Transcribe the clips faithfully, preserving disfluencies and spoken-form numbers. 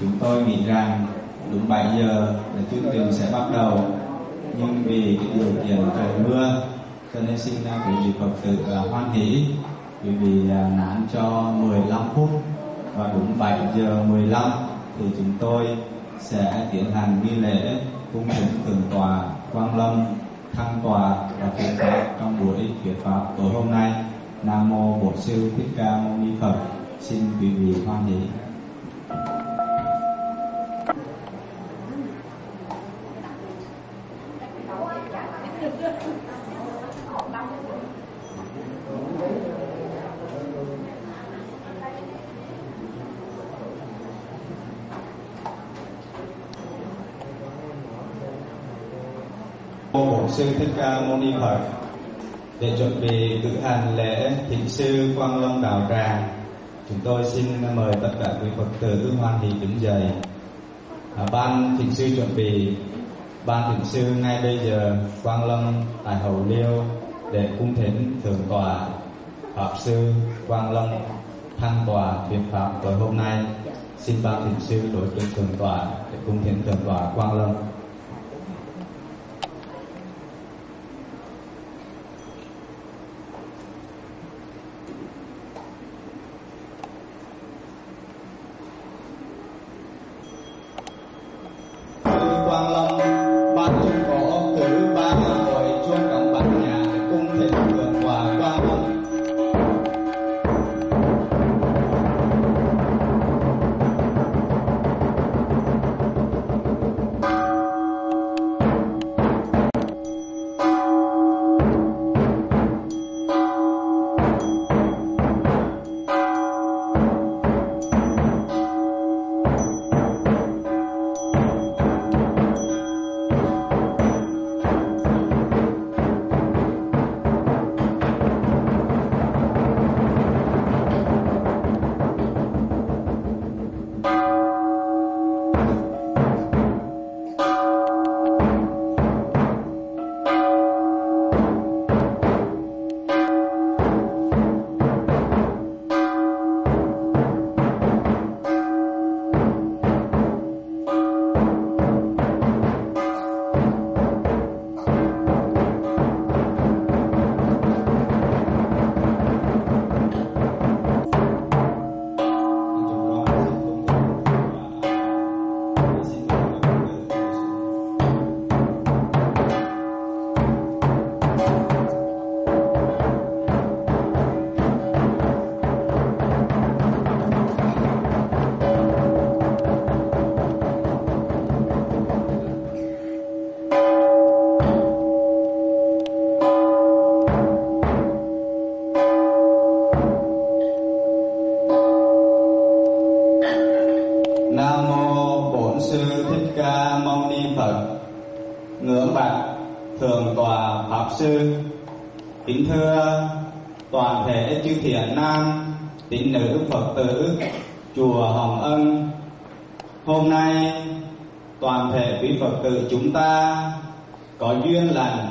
chúng tôi nghĩ rằng đúng bảy giờ là chương trình sẽ bắt đầu, nhưng vì cái điều kiện trời mưa cho nên xin quý vị Phật tử hoan hỷ, quý vị nán cho mười lăm phút, và đúng bảy giờ mười lăm thì chúng tôi sẽ tiến hành nghi lễ cung thỉnh thượng tọa Quang Lâm thăng tọa và thuyết pháp trong buổi thuyết pháp tối hôm nay. Nam mô Bổn Sư Thích Ca Mâu Ni Phật. Xin quý vị hoan hỷ. Bổn Sư Thích Ca Mâu Ni Phật. Để chuẩn bị cử hành lễ thỉnh sư Quang Lâm đạo tràng, chúng tôi xin mời tất cả quý Phật tử hoan hỷ đứng dậy. À, ban thỉnh sư chuẩn bị, ban thỉnh sư ngay bây giờ Quang Lâm tại hậu liêu để cung thỉnh thượng tọa pháp sư Quang Lâm thăng tọa thuyết pháp tối hôm nay. Xin ban thỉnh sư đối với thượng tọa để cung thỉnh thượng tọa Quang Lâm. Kính thưa toàn thể chư thiện nam tín nữ Phật tử chùa Hồng Ân, hôm nay toàn thể quý Phật tử chúng ta có duyên lành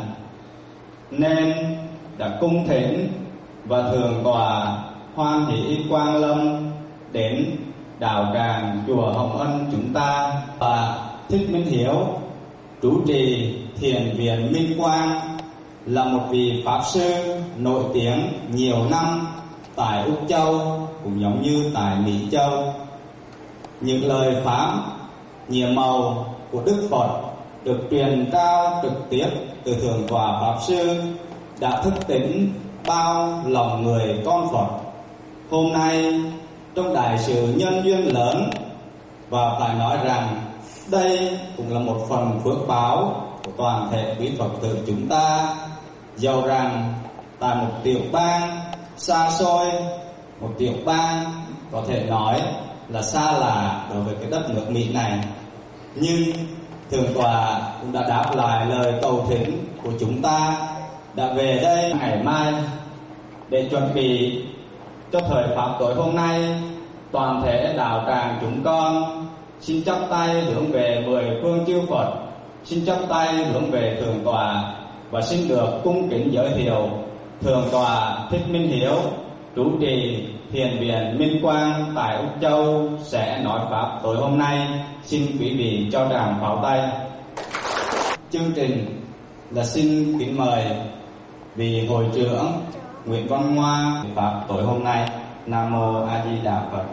nên đã cung thỉnh và thượng tọa Hoan Hỷ Quang Lâm đến đạo tràng chùa Hồng Ân chúng ta, và Thích Minh Hiếu chủ trì thiền viện Minh Quang là một vị pháp sư nổi tiếng nhiều năm tại Úc Châu cũng giống như tại Mỹ Châu. Những lời pháp nhiệm màu của Đức Phật được truyền trao trực tiếp từ thượng tọa pháp sư đã thức tỉnh bao lòng người con Phật. Hôm nay trong đại sự nhân duyên lớn, và phải nói rằng đây cũng là một phần phước báo của toàn thể quý Phật tử chúng ta. Dầu rằng tại một tiểu bang xa xôi, một tiểu bang có thể nói là xa lạ đối với cái đất nước Mỹ này, nhưng thượng tọa cũng đã đáp lại lời cầu thỉnh của chúng ta, đã về đây ngày mai để chuẩn bị cho thời pháp tối hôm nay. Toàn thể đạo tràng chúng con xin chắp tay hướng về mười phương chư Phật, xin chắp tay hướng về thượng tọa và xin được cung kính giới thiệu thượng tọa Thích Minh Hiếu chủ trì Thiền viện Minh Quang tại Úc Châu sẽ nói pháp tối hôm nay. Xin quý vị cho tràng pháo tay. Chương trình là xin kính mời vị hội trưởng Nguyễn Văn Hoa pháp tối hôm nay. Nam mô A Di Đà Phật.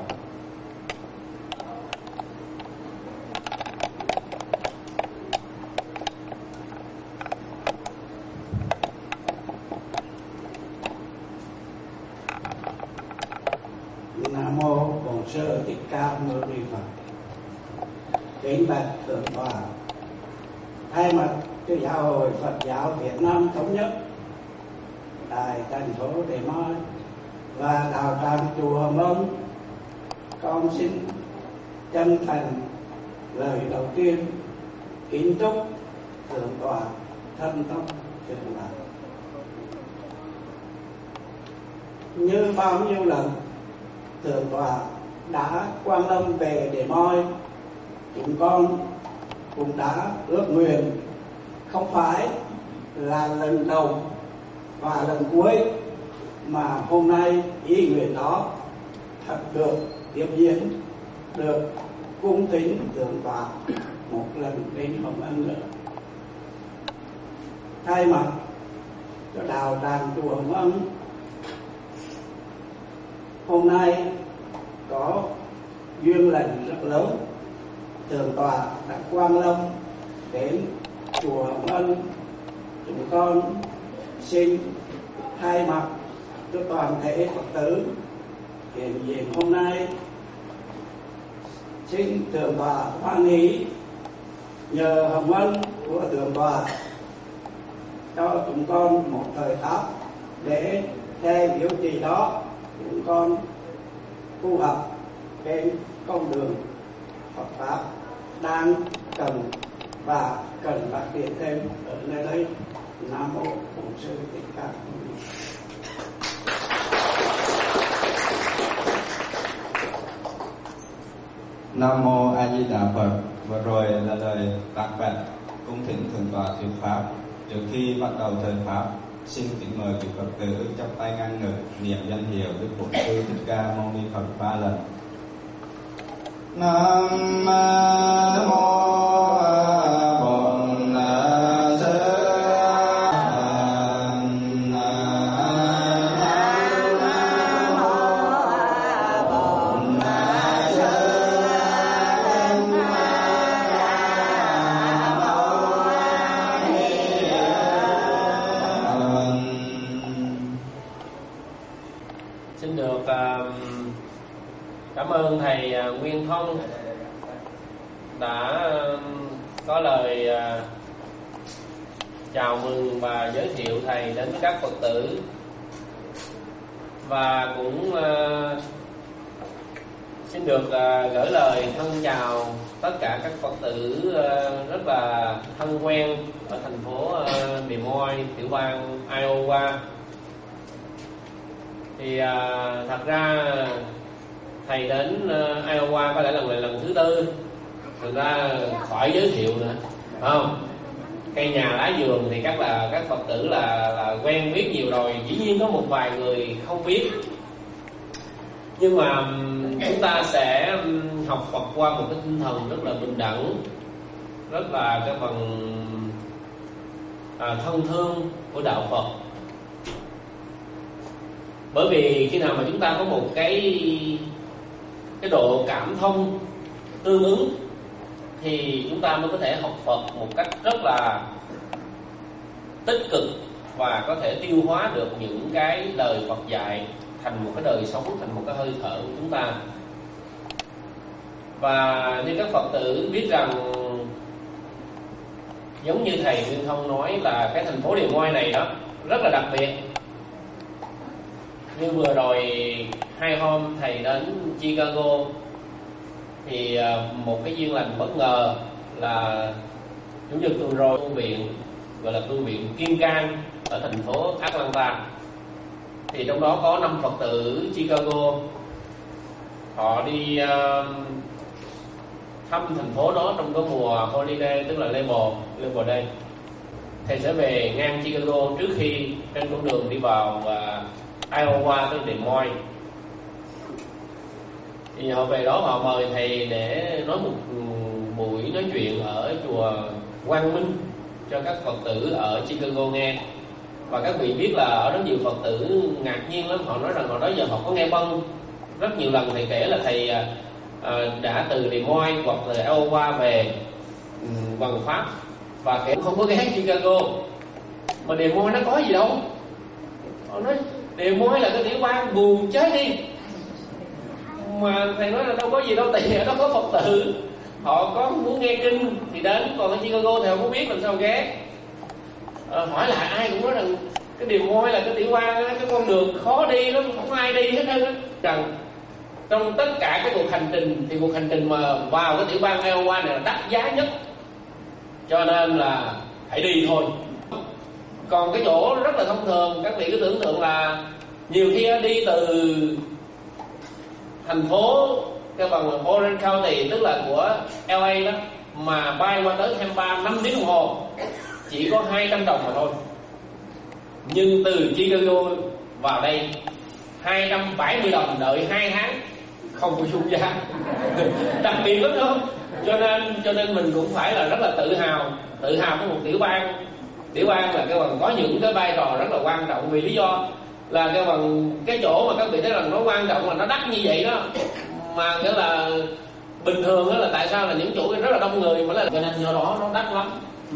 Nam mô Bổn Sư Thích Ca Mâu Ni Phật. Kính bạch thượng tọa, thay mặt cho Giáo hội Phật giáo Việt Nam thống nhất, tại thành phố Đề Moi và đạo tràng chùa Hồng Ân, con xin chân thành lời đầu tiên kính chúc thượng tọa thân tông trường lạc. Như bao nhiêu lần thượng tọa đã quan lâm về Đề Moi, chúng con cũng đã ước nguyện không phải là lần đầu và lần cuối, mà hôm nay ý nguyện đó thật được tiếp diễn, được cung kính thượng tọa một lần đến Hồng Ân nữa. Thay mặt cho đạo tràng chùa Hồng Ân, hôm nay có duyên lành rất lớn, thượng tọa đã quan lâm đến chùa Hồng Ân. Chúng con xin thay mặt cho toàn thể Phật tử hiện diện hôm nay, xin thượng tọa hoan hỷ nhờ hồng ân của thượng tọa cho chúng con một thời pháp để theo biểu trì đó chúng con tu học trên con đường Phật pháp đang cần và cần phát triển thêm ở nơi đây. Nam mô Bổn Sư Thích Ca Mâu Ni Phật. Nam mô A Di Đà Phật. Vừa rồi là lời tác bạch cung thỉnh thượng tọa thuyết pháp. Trước khi bắt đầu thời pháp, xin kính mời quý Phật tử chắp tay ngang ngực niệm danh hiệu Đức Bổn Sư Thích Ca Mâu Ni Phật ba lần. Nam mô cảm ơn thầy Nguyên Thông đã có lời chào mừng và giới thiệu thầy đến với các Phật tử, và cũng xin được gửi lời thân chào tất cả các Phật tử rất là thân quen ở thành phố Des Moines, tiểu bang Iowa. Thì thật ra thầy đến Iowa có lẽ lần này lần thứ tư, thành ra khỏi giới thiệu nữa, phải không? Cây nhà lá vườn thì các là các Phật tử là là quen biết nhiều rồi, dĩ nhiên có một vài người không biết, nhưng mà chúng ta sẽ học Phật qua một cái tinh thần rất là bình đẳng, rất là cái phần à, thân thương của đạo Phật. Bởi vì khi nào mà chúng ta có một cái cái độ cảm thông tương ứng thì chúng ta mới có thể học Phật một cách rất là tích cực và có thể tiêu hóa được những cái lời Phật dạy thành một cái đời sống, thành một cái hơi thở của chúng ta. Và như các Phật tử biết rằng, giống như thầy Nguyên Thông nói, là cái thành phố Des Moines này đó rất là đặc biệt. Như vừa rồi hai hôm thầy đến Chicago thì một cái duyên lành bất ngờ là chủ nhật tuần rồi tu viện gọi là tu viện Kiên Can ở thành phố Atlanta, thì trong đó có năm Phật tử Chicago, họ đi uh, thăm thành phố đó trong cái mùa holiday, tức là Labor Labor Day. Thầy sẽ về ngang Chicago trước khi trên con đường đi vào uh, Iowa tới Des Moines. Thì họ về đó họ mời thầy để nói một buổi nói chuyện ở chùa Quang Minh cho các Phật tử ở Chicago nghe. Và các vị biết là ở đó nhiều Phật tử ngạc nhiên lắm. Họ nói rằng hồi đó giờ họ có nghe bâng rất nhiều lần thầy kể là thầy à, đã từ Des Moines hoặc từ Iowa về um, bằng Pháp, và kể không có ghé Chicago. Mà Des Moines nó có gì đâu. Họ nói Des Moines là cái tiểu bang buồn chết đi. Mà thầy nói là đâu có gì đâu, tại vì ở đó có Phật tử, họ có muốn nghe kinh thì đến, còn ở Chicago thì họ không biết làm sao ghé. À, hỏi lại ai cũng nói rằng cái Des Moines là cái tiểu bang, cái con đường khó đi lắm, không ai đi hết trơn. Rằng trong tất cả cái cuộc hành trình thì cuộc hành trình mà vào cái tiểu bang Iowa này là đắt giá nhất, cho nên là hãy đi thôi. Còn cái chỗ rất là thông thường, các vị cứ tưởng tượng là nhiều khi đi từ thành phố cái bằng Orange County, tức là của L A đó, mà bay qua tới Tampa năm tiếng đồng hồ chỉ có hai trăm đồng mà thôi. Nhưng từ Chicago vào đây hai trăm bảy mươi đồng, đợi hai tháng không có chung giá. Đặc biệt lắm không? Cho nên cho nên mình cũng phải là rất là tự hào, tự hào với một tiểu bang. Tiểu bang là cái bằng có những cái vai trò rất là quan trọng, vì lý do là cái bằng cái chỗ mà các vị thấy rằng nó quan trọng là nó đắt như vậy đó, mà nghĩa là bình thường đó là tại sao là những chỗ rất là đông người mà là cho nên do đó nó đắt lắm.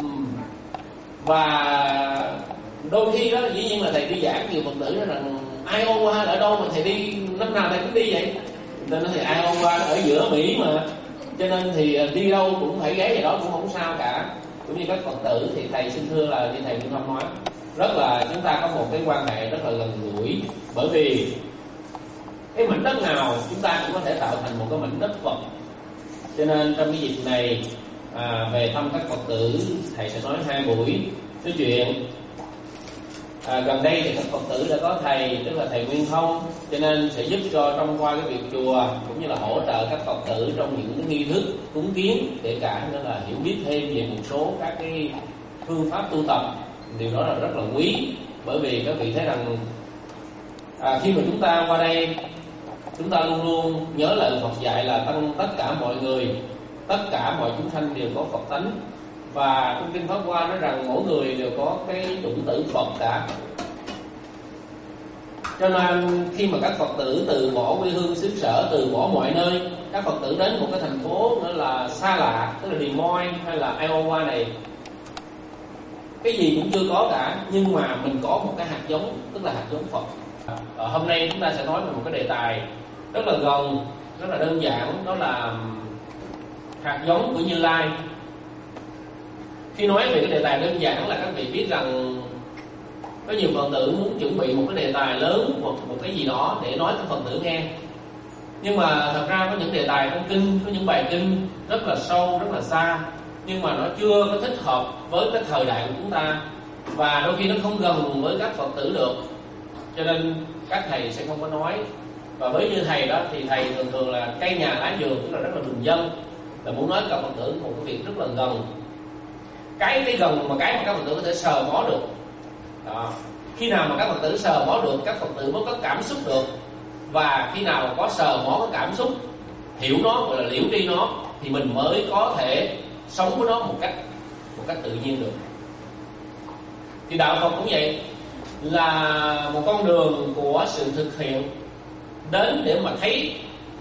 Và đôi khi đó dĩ nhiên là thầy đi giảng nhiều Phật tử nói rằng Iowa ở đâu mà thầy đi năm nào thầy cũng đi vậy, nên thì Iowa ở giữa Mỹ mà, cho nên thì đi đâu cũng phải ghé về đó cũng không sao cả. Cũng như các Phật tử thì thầy xin thưa là như thầy Minh Thông nói, rất là chúng ta có một cái quan hệ rất là gần gũi, bởi vì cái mảnh đất nào chúng ta cũng có thể tạo thành một cái mảnh đất Phật. Cho nên trong cái dịp này à, về thăm các Phật tử, thầy sẽ nói hai buổi nói chuyện. À, gần đây thì các Phật tử đã có thầy, tức là thầy Nguyên Thông, cho nên sẽ giúp cho trong qua cái việc chùa cũng như là hỗ trợ các Phật tử trong những cái nghi thức cúng kiến, kể cả nữa là hiểu biết thêm về một số các cái phương pháp tu tập. Điều đó là rất là quý, bởi vì các vị thấy rằng à, khi mà chúng ta qua đây, chúng ta luôn luôn nhớ lời Phật dạy là tăng tất cả mọi người, tất cả mọi chúng sanh đều có Phật tánh. Và trong kinh Pháp Hoa nói rằng mỗi người đều có cái chủng tử Phật cả. Cho nên khi mà các Phật tử từ bỏ quê hương xứ sở, từ bỏ mọi nơi, các Phật tử đến một cái thành phố nữa là xa lạ, tức là Des Moines hay là Iowa này, cái gì cũng chưa có cả, nhưng mà mình có một cái hạt giống, tức là hạt giống Phật. Ở hôm nay chúng ta sẽ nói về một cái đề tài rất là gần, rất là đơn giản, đó là hạt giống của Như Lai. Khi nói về cái đề tài đơn giản là các vị biết rằng có nhiều Phật tử muốn chuẩn bị một cái đề tài lớn, một, một cái gì đó để nói cho Phật tử nghe. Nhưng mà thật ra có những đề tài trong kinh, có những bài kinh rất là sâu, rất là xa, nhưng mà nó chưa có thích hợp với cái thời đại của chúng ta, và đôi khi nó không gần với các Phật tử được, cho nên các thầy sẽ không có nói. Và với như thầy đó thì thầy thường thường là cây nhà lá vườn, tức là rất là bình dân, là muốn nói với các Phật tử một cái việc rất là gần. Cái cái gần mà cái mà các Phật tử có thể sờ mó được đó. Khi nào mà các Phật tử sờ mó được, các Phật tử mới có cảm xúc được. Và khi nào có sờ mó có cảm xúc, hiểu nó, gọi là liễu tri nó, thì mình mới có thể sống với nó một cách một cách tự nhiên được. Thì đạo Phật cũng vậy, là một con đường của sự thực hiện, đến để mà thấy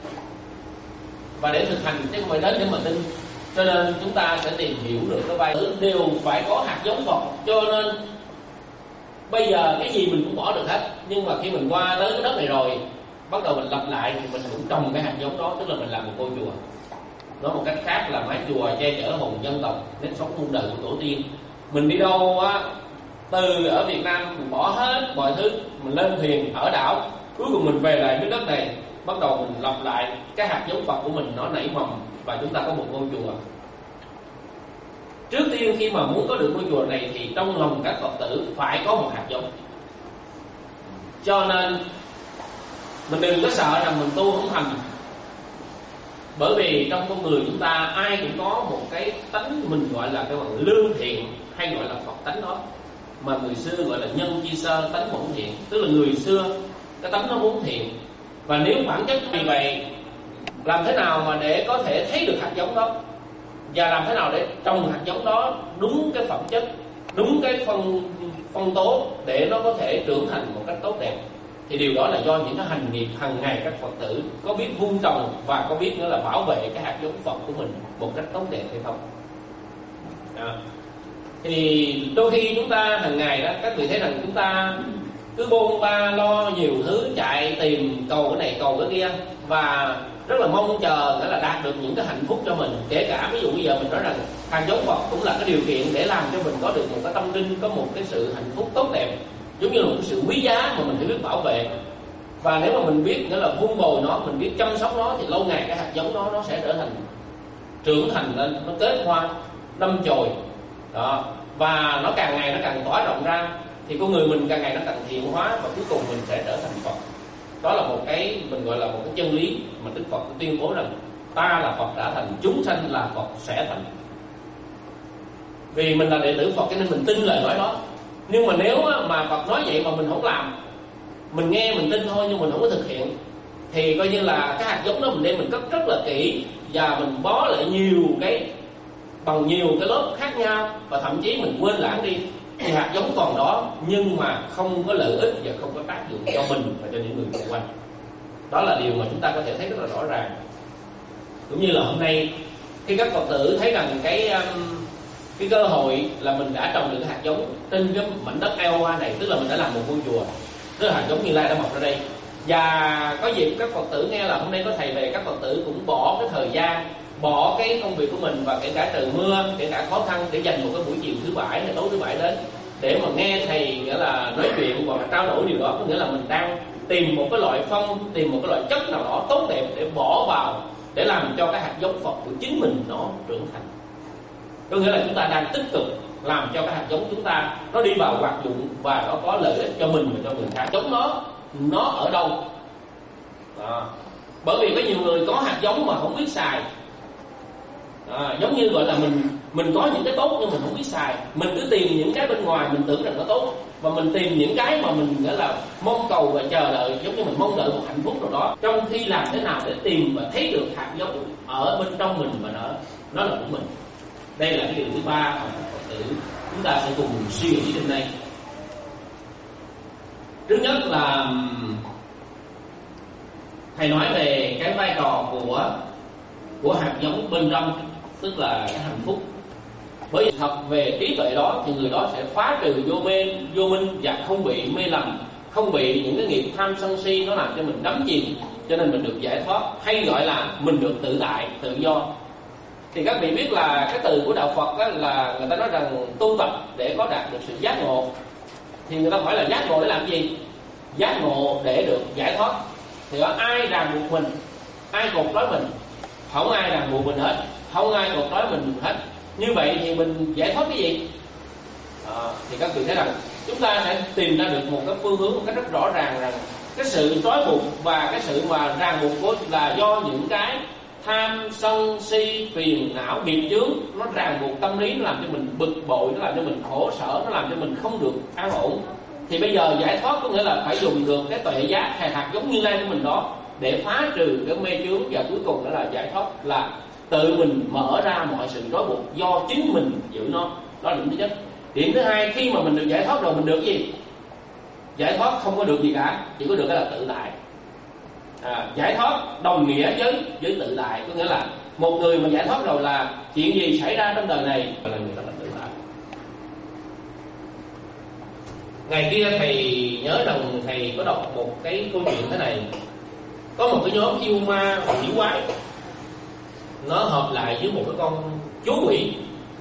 và để thực hành, chứ không phải đến để mà tin. Cho nên chúng ta sẽ tìm hiểu được cái vai đều phải có hạt giống Phật. Cho nên bây giờ cái gì mình cũng bỏ được hết, nhưng mà khi mình qua tới cái đất này rồi, bắt đầu mình lập lại thì mình cũng trồng cái hạt giống đó, tức là mình làm một ngôi chùa. Nói một cách khác là mái chùa che chở hồn dân tộc đến sống muôn đời của tổ tiên. Mình đi đâu á, từ ở Việt Nam mình bỏ hết mọi thứ, mình lên thuyền ở đảo, cuối cùng mình về lại miếng đất này, bắt đầu mình lập lại cái hạt giống Phật của mình, nó nảy mầm và chúng ta có một ngôi chùa. Trước tiên khi mà muốn có được ngôi chùa này thì trong lòng các Phật tử phải có một hạt giống. Cho nên mình đừng có sợ rằng mình tu không thành, bởi vì trong con người chúng ta ai cũng có một cái tánh mình gọi là cái bằng lương thiện, hay gọi là Phật tánh đó, mà người xưa gọi là nhân chi sơ tánh bổn thiện, tức là người xưa cái tánh nó muốn thiện. Và nếu bản chất vì vậy làm thế nào mà để có thể thấy được hạt giống đó, và làm thế nào để trồng hạt giống đó đúng cái phẩm chất, đúng cái phân phân tố để nó có thể trưởng thành một cách tốt đẹp. Thì điều đó là do những cái hành nghiệp hàng ngày các Phật tử có biết vun trồng và có biết nữa là bảo vệ cái hạt giống Phật của mình một cách tốt đẹp hay không. Đó. Thì đôi khi chúng ta hàng ngày đó, các vị thấy rằng chúng ta cứ bôn ba lo nhiều thứ, chạy tìm cầu cái này cầu cái kia, và rất là mong chờ để là đạt được những cái hạnh phúc cho mình. Kể cả ví dụ bây giờ mình nói rằng hạt giống Phật cũng là cái điều kiện để làm cho mình có được một cái tâm linh, có một cái sự hạnh phúc tốt đẹp, giống như là một cái sự quý giá mà mình phải biết bảo vệ. Và nếu mà mình biết nghĩa là vun bồi nó, mình biết chăm sóc nó, thì lâu ngày cái hạt giống đó nó sẽ trở thành trưởng thành lên, nó kết hoa đâm chồi đó, và nó càng ngày nó càng tỏa rộng ra, thì con người mình càng ngày nó càng thiện hóa, và cuối cùng mình sẽ trở thành Phật. Đó là một cái mình gọi là một cái chân lý mà Đức Phật tuyên bố rằng ta là Phật đã thành, chúng sanh là Phật sẽ thành. Vì mình là đệ tử Phật cho nên mình tin lời nói đó. Nhưng mà nếu mà Phật nói vậy mà mình không làm, mình nghe mình tin thôi nhưng mình không có thực hiện, thì coi như là cái hạt giống đó mình đem mình cất rất là kỹ, và mình bó lại nhiều cái bằng nhiều cái lớp khác nhau, và thậm chí mình quên lãng đi, thì hạt giống còn đó nhưng mà không có lợi ích và không có tác dụng cho mình và cho những người xung quanh. Đó là điều mà chúng ta có thể thấy rất là rõ ràng. Cũng như là hôm nay khi các Phật tử thấy rằng cái cái cơ hội là mình đã trồng được cái hạt giống trên cái mảnh đất Iowa này, tức là mình đã làm một ngôi chùa, tức là hạt giống Như Lai đã mọc ra đây. Và có dịp các Phật tử nghe là hôm nay có thầy về, các Phật tử cũng bỏ cái thời gian, bỏ cái công việc của mình, và kể cả trời mưa, kể cả khó khăn, để dành một cái buổi chiều thứ bảy hay tối thứ bảy đến để mà nghe thầy nghĩa là nói chuyện hoặc là trao đổi điều đó. Có nghĩa là mình đang tìm một cái loại phân, tìm một cái loại chất nào đó tốt đẹp để bỏ vào, để làm cho cái hạt giống Phật của chính mình nó trưởng thành. Có nghĩa là chúng ta đang tích cực làm cho cái hạt giống chúng ta nó đi vào hoạt dụng và nó có lợi ích cho mình và cho người khác. Giống nó nó ở đâu? À, bởi vì có nhiều người có hạt giống mà không biết xài. À, giống như gọi là mình mình có những cái tốt nhưng mình không biết xài. Mình cứ tìm những cái bên ngoài mình tưởng rằng nó tốt, và mình tìm những cái mà mình nghĩa là mong cầu và chờ đợi, giống như mình mong đợi một hạnh phúc nào đó, trong khi làm thế nào để tìm và thấy được hạt giống ở bên trong mình và nó nó là của mình. Đây là cái điều thứ ba mà Phật tử chúng ta sẽ cùng suy nghĩ trên đây. Thứ nhất là thầy nói về cái vai trò của của hạt giống bên trong, tức là cái hạnh phúc. Bởi vì thật về trí tuệ đó thì người đó sẽ phá trừ vô mê vô minh và không bị mê lầm, không bị những cái nghiệp tham sân si nó làm cho mình đắm chìm, cho nên mình được giải thoát, hay gọi là mình được tự tại, tự do. Thì các vị biết là cái từ của đạo Phật đó là người ta nói rằng tu tập để có đạt được sự giác ngộ. Thì người ta hỏi là giác ngộ để làm gì? Giác ngộ để được giải thoát. Thì có ai ràng buộc mình, ai cột trói mình? Không ai ràng buộc mình hết, không ai cột trói mình hết. Như vậy thì mình giải thoát cái gì? À, thì các vị thấy rằng chúng ta sẽ tìm ra được một cái phương hướng một cách rất rõ ràng, rằng cái sự trói buộc và cái sự mà ràng buộc của là do những cái tham sân si phiền não nghiệp chướng, nó ràng buộc tâm lý, nó làm cho mình bực bội, nó làm cho mình khổ sở, nó làm cho mình không được an ổn. Thì bây giờ giải thoát có nghĩa là phải dùng được cái tuệ giác hay hạt giống Như Lai của mình đó để phá trừ cái mê chướng, và cuối cùng đó là giải thoát là tự mình mở ra mọi sự trói buộc do chính mình giữ nó. Đó là điểm thứ nhất. Điểm thứ hai, khi mà mình được giải thoát rồi mình được gì? Giải thoát không có được gì cả, chỉ có được cái là tự tại. À, giải thoát đồng nghĩa với với tự tại, có nghĩa là một người mà giải thoát rồi là chuyện gì xảy ra trong đời này là người ta là tự tại. Ngày kia thầy nhớ rằng thầy có đọc một cái câu chuyện thế này. Có một cái nhóm yêu ma quỷ quái, nó hợp lại với một cái con chú quỷ.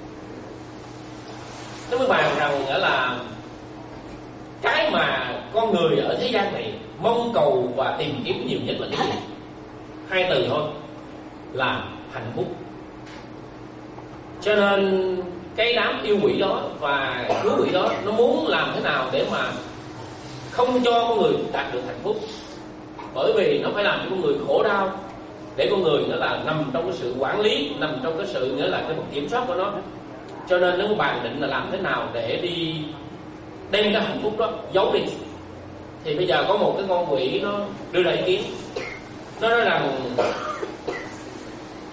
Nó mới bàn rằng nghĩa là cái mà con người ở thế gian này mong cầu và tìm kiếm nhiều nhất là cái gì? Hai từ thôi, là hạnh phúc. Cho nên cái đám yêu quỷ đó và chú quỷ đó nó muốn làm thế nào để mà không cho con người đạt được hạnh phúc, bởi vì nó phải làm cho con người khổ đau, để con người nó là nằm trong cái sự quản lý, nằm trong cái sự nghĩa là cái kiểm soát của nó. Cho nên nó bàn định là làm thế nào để đi đem cái hạnh phúc đó giấu đi. Thì bây giờ có một cái con quỷ nó đưa ra ý kiến, nó nói rằng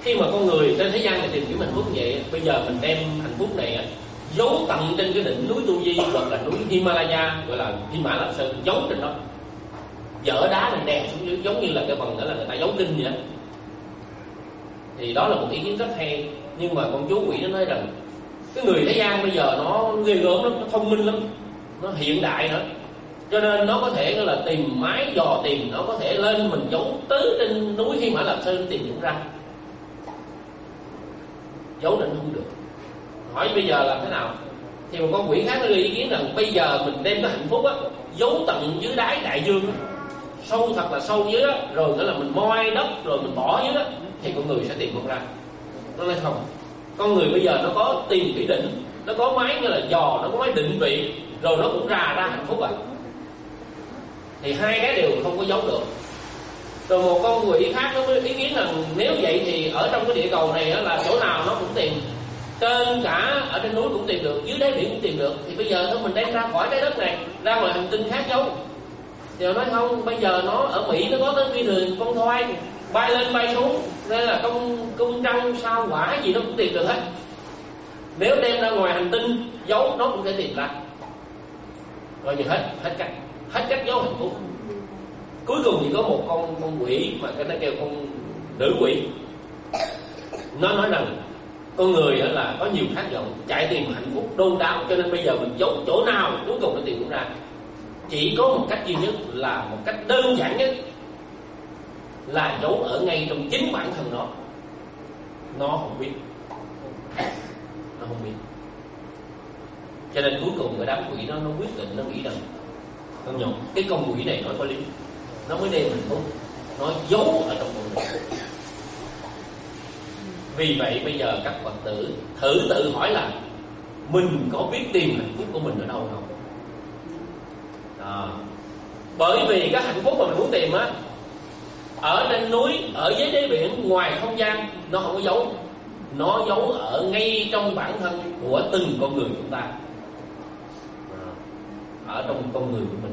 Khi mà con người trên thế gian này tìm kiếm hạnh phúc vậy, bây giờ mình đem hạnh phúc này giấu tận trên cái đỉnh núi Tu Di hoặc là núi Himalaya, gọi là Hy Mã Lạp Sơn, giấu trên đó, dỡ đá lên đè xuống dưới, giống như là cái phần đó là người ta giấu kinh vậy. Thì đó là một ý kiến rất hay. Nhưng mà con chú quỷ nó nói rằng cái người thế gian bây giờ nó ghê gớm lắm, nó thông minh lắm, nó hiện đại nữa, cho nên nó có thể là tìm máy dò tìm, nó có thể lên mình giấu tứ trên núi Hy Mã Lạp Sơn tìm cũng ra. Giấu định không được. Hỏi bây giờ làm thế nào? Thì một con quỷ khác nó gợi ý kiến rằng bây giờ mình đem cái hạnh phúc á giấu tận dưới đáy đại dương á, sâu thật là sâu dưới á, rồi nữa là mình moi đất rồi mình bỏ dưới á, thì con người sẽ tìm không ra. Nó nói không, con người bây giờ nó có tìm cái định, nó có máy như là dò, nó có máy định vị, rồi nó cũng ra ra hạnh phúc à. Thì hai cái đều không có giấu được. Rồi một con quỷ khác nó mới ý kiến rằng nếu vậy thì ở trong cái địa cầu này là chỗ nào nó cũng tìm, trên cả ở trên núi cũng tìm được, dưới đáy biển cũng tìm được, thì bây giờ thôi mình đem ra khỏi trái đất này, ra ngoài hành tinh khác giấu. Thì nói không, bây giờ nó ở Mỹ nó có tới phi thuyền con thoi bay lên bay xuống, nên là công công trăng sao hỏa gì nó cũng tìm được hết. Nếu đem ra ngoài hành tinh giấu nó cũng sẽ tìm ra. Coi như hết hết cách hết cách giấu hạnh phúc. Cuối cùng chỉ có một con con quỷ mà cái nó kêu con nữ quỷ, nó nói rằng con người là có nhiều khát vọng chạy tìm hạnh phúc đôn đáo, cho nên bây giờ mình giấu chỗ nào cuối cùng nó tìm cũng ra. Chỉ có một cách duy nhất, là một cách đơn giản nhất, là giấu ở ngay trong chính bản thân nó. Nó không biết, nó không biết. Cho nên cuối cùng cái đám quỷ nó nó quyết định, nó nghĩ rằng con nhộng cái con quỷ này nói có lý, nó mới đem hạnh phúc, nó giấu ở trong con người. Vì vậy bây giờ các Phật tử thử tự hỏi là mình có biết tìm hạnh phúc của mình ở đâu không? Đó. Bởi vì cái hạnh phúc mà mình muốn tìm á, ở trên núi, ở dưới đáy biển, ngoài không gian, nó không có giấu. Nó giấu ở ngay trong bản thân của từng con người chúng ta, ở trong con người của mình.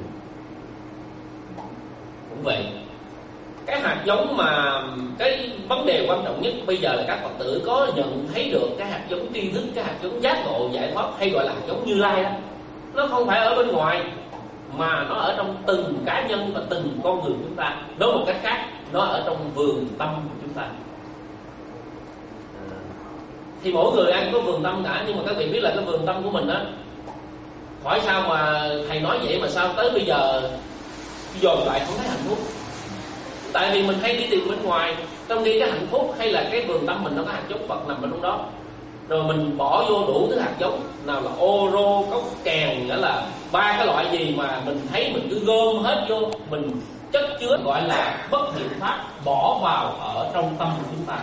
Cũng vậy, cái hạt giống mà cái vấn đề quan trọng nhất bây giờ là các Phật tử có nhận thấy được cái hạt giống tri thức, cái hạt giống giác ngộ giải thoát, hay gọi là hạt giống Như Lai đó, nó không phải ở bên ngoài mà nó ở trong từng cá nhân và từng con người chúng ta. Nói một cách khác, nó ở trong vườn tâm của chúng ta. Thì mỗi người ai cũng có vườn tâm cả, nhưng mà các vị biết là cái vườn tâm của mình đó, hỏi sao mà thầy nói vậy mà sao tới bây giờ dồn lại không thấy hạnh phúc? Tại vì mình hay đi tìm bên ngoài, trong khi cái hạnh phúc hay là cái vườn tâm mình nó có hạt giống Phật nằm ở trong đó. Rồi mình bỏ vô đủ thứ hạt giống, nào là ô rô, cốc kèn, nghĩa là ba cái loại gì mà mình thấy mình cứ gom hết vô, mình chất chứa, gọi là bất thiện pháp, bỏ vào ở trong tâm của chúng ta.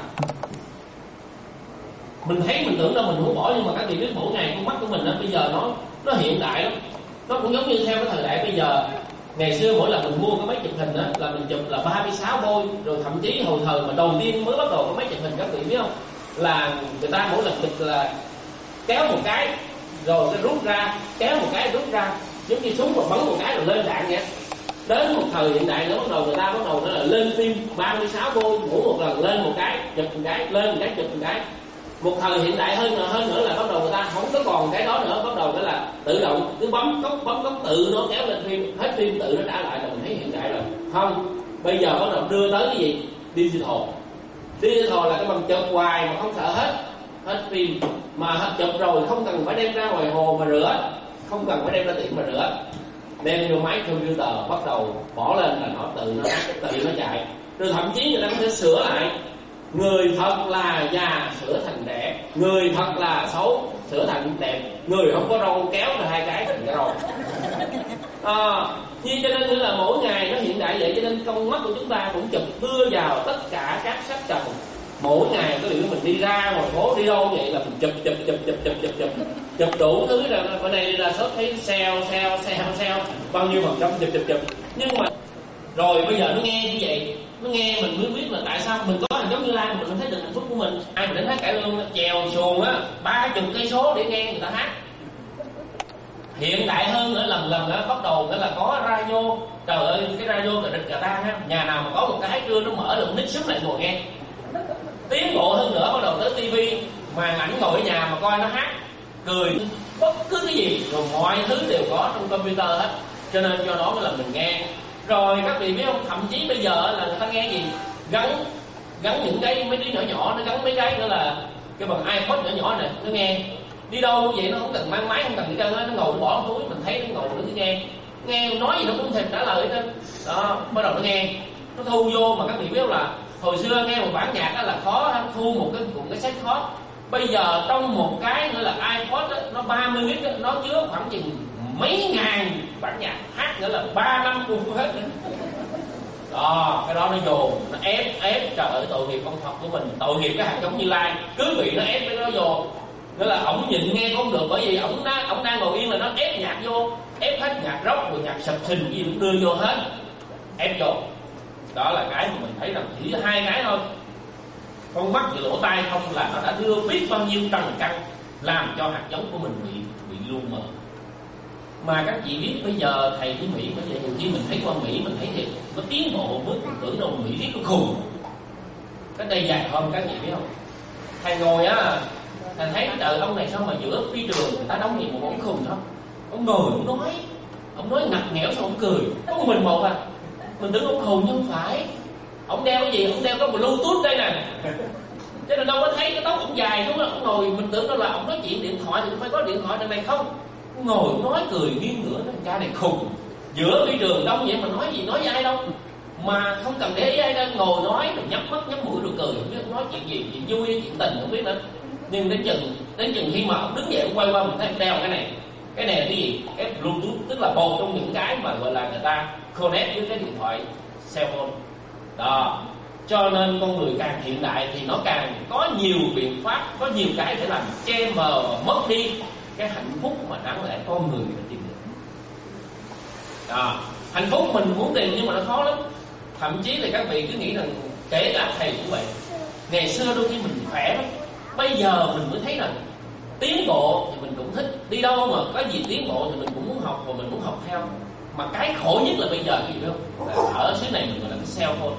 Mình thấy mình tưởng đâu mình không bỏ, nhưng mà các vị biết mỗi ngày con mắt của mình đó, bây giờ nó nó hiện đại lắm. Nó cũng giống như theo cái thời đại bây giờ. Ngày xưa mỗi lần mình mua cái máy chụp hình đó, là mình chụp là ba mươi sáu bôi, rồi thậm chí hồi thời mà đầu tiên mới bắt đầu có máy chụp hình, các vị biết không, là người ta mỗi lần chụp là kéo một cái rồi cái rút ra, kéo một cái rút ra, giống như súng mà bắn một cái rồi lên đạn vậy. Đến một thời hiện đại nữa bắt đầu người ta bắt đầu nó là lên phim ba mươi sáu bôi, mỗi một lần lên một cái chụp một cái, lên một cái chụp một cái. Một thời hiện đại hơn nữa, hơn nữa là bắt đầu người ta không có còn cái đó nữa, bắt đầu cái là tự động cứ bấm cốc bấm cốc tự nó kéo lên phim, hết phim tự nó trả lại, là mình thấy hiện đại rồi. Không, bây giờ bắt đầu đưa tới cái gì? Digital. Digital là cái bằng chụp hoài mà không sợ hết hết phim, mà chụp rồi không cần phải đem ra ngoài hồ mà rửa, không cần phải đem ra tiệm mà rửa, đem vô máy computer bắt đầu bỏ lên là nó tự nó tự nó chạy. Rồi thậm chí người ta có thể sửa lại. Người thật là già sửa thành trẻ, người thật là xấu sửa thành đẹp, người không có râu kéo ra hai cái thành cái râu. À, như cho nên là mỗi ngày nó hiện đại vậy, cho nên con mắt của chúng ta cũng chụp đưa vào tất cả các sắc trần. Mỗi ngày có điều mình đi ra ngoài phố đi đâu vậy là mình chụp chụp chụp chụp chụp chụp chụp chụp đủ thứ, là bữa nay là shop thấy sale sale sale sale bao nhiêu phần trăm chụp chụp chụp. Nhưng mà rồi bây giờ nó nghe như vậy, nó nghe mình mới biết là tại sao mình có hạnh giống Như Lai mà mình không thấy được hạnh phúc của mình. Ai mà đến hát cải lương chèo xuồng á ba chục cây số để nghe người ta hát. Hiện đại hơn nữa, lần lần đó bắt đầu nữa là có radio. Trời ơi, cái radio cà rịch cà ta ha, nhà nào mà có một cái trưa nó mở là nít sức lại ngồi nghe. tiến bộ hơn nữa, bắt đầu tới tivi, màn ảnh ngồi ở nhà mà coi nó hát, cười, bất cứ cái gì, rồi mọi thứ đều có trong computer hết. Cho nên do đó mới là mình nghe. Rồi các vị biết không, thậm chí bây giờ là người ta nghe gì, gắn gắn những cái mấy đứa nhỏ nhỏ, nó gắn mấy cái nữa là cái bằng iPod nhỏ nhỏ này, nó nghe. Đi đâu vậy nó không cần mang máy, không cần gì trơn á, nó ngồi nó bỏ túi, mình thấy nó ngồi nó cứ nghe. Nghe nói gì nó cũng thèm trả lời hết. Đó, bắt đầu nó nghe, nó thu vô. Mà các vị biết là hồi xưa nghe một bản nhạc đó là khó, thu một cái một cái set khó. Bây giờ trong một cái nữa là iPod đó, nó ba mươi lít đó, nó chứa khoảng chừng mấy ngàn bản nhạc hát nữa là ba năm luôn hết. Đó, cái đó nó dồn, nó ép ép trời ơi, tội nghiệp con Phật của mình, tội nghiệp cái hạt giống Như Lai, cứ bị nó ép cái nó vô. Nghĩa là ổng nhịn nghe không được, bởi vì ổng đang ổng đang ngồi yên là nó ép nhạc vô, ép hết nhạc rock rồi nhạc sập sình gì cũng đưa vô hết, ép vô. Đó là cái mà mình thấy rằng chỉ hai cái thôi, con mắt và lỗ tai không là nó đã đưa biết bao nhiêu trần căn, làm cho hạt giống của mình bị bị lu mờ. Mà các chị biết bây giờ thầy với Mỹ, bây giờ nhiều khi mình thấy qua Mỹ mình thấy thì nó tiến bộ bước, mình tưởng đâu Mỹ riết nó khùng. Cách đây vài hôm các chị biết không, thầy ngồi á, thầy thấy trời ông này sao mà giữa phi trường người ta đóng gì một ông khùng không, ông ngồi ông nói, ông nói ngặt nghẽo xong ông cười, có một mình một à, mình tưởng ông khùng nhưng không phải, ông đeo cái gì, ông đeo có bluetooth đây nè, cho nên đâu có thấy cái tóc ông dài đúng không, ông ngồi mình tưởng đâu là ông nói chuyện điện thoại thì phải có điện thoại đằng này không, ông ngồi ông nói cười nghiêng ngửa, nó cha này khùng, giữa phi trường đông vậy mà nói gì, nói với ai đâu, mà không cần để ý ai đâu, ngồi nói rồi nhắm mắt nhắm mũi rồi cười, không biết nói chuyện gì, chuyện vui chuyện tình không biết nữa. Nhưng đến chừng đến chừng khi mà ông đứng dậy ông quay qua mình thấy ông đeo cái này, cái này là cái gì, cái bluetooth, tức là một trong những cái mà gọi là người ta connect với cái điện thoại cell phone đó. Cho nên con người càng hiện đại thì nó càng có nhiều biện pháp, có nhiều cái để làm che mờ và mất đi cái hạnh phúc mà đáng lẽ con người phải tìm được. Đó, hạnh phúc mình muốn tìm nhưng mà nó khó lắm. Thậm chí là các vị cứ nghĩ rằng kể cả thầy cũng vậy, ngày xưa đôi khi mình khỏe lắm, bây giờ mình mới thấy rằng tiến bộ thì mình cũng thích, đi đâu mà có gì tiến bộ thì mình cũng muốn học và mình muốn học theo. Mà cái khổ nhất là bây giờ cái gì biết không, là ở xứ này mình gọi là cái cell phone.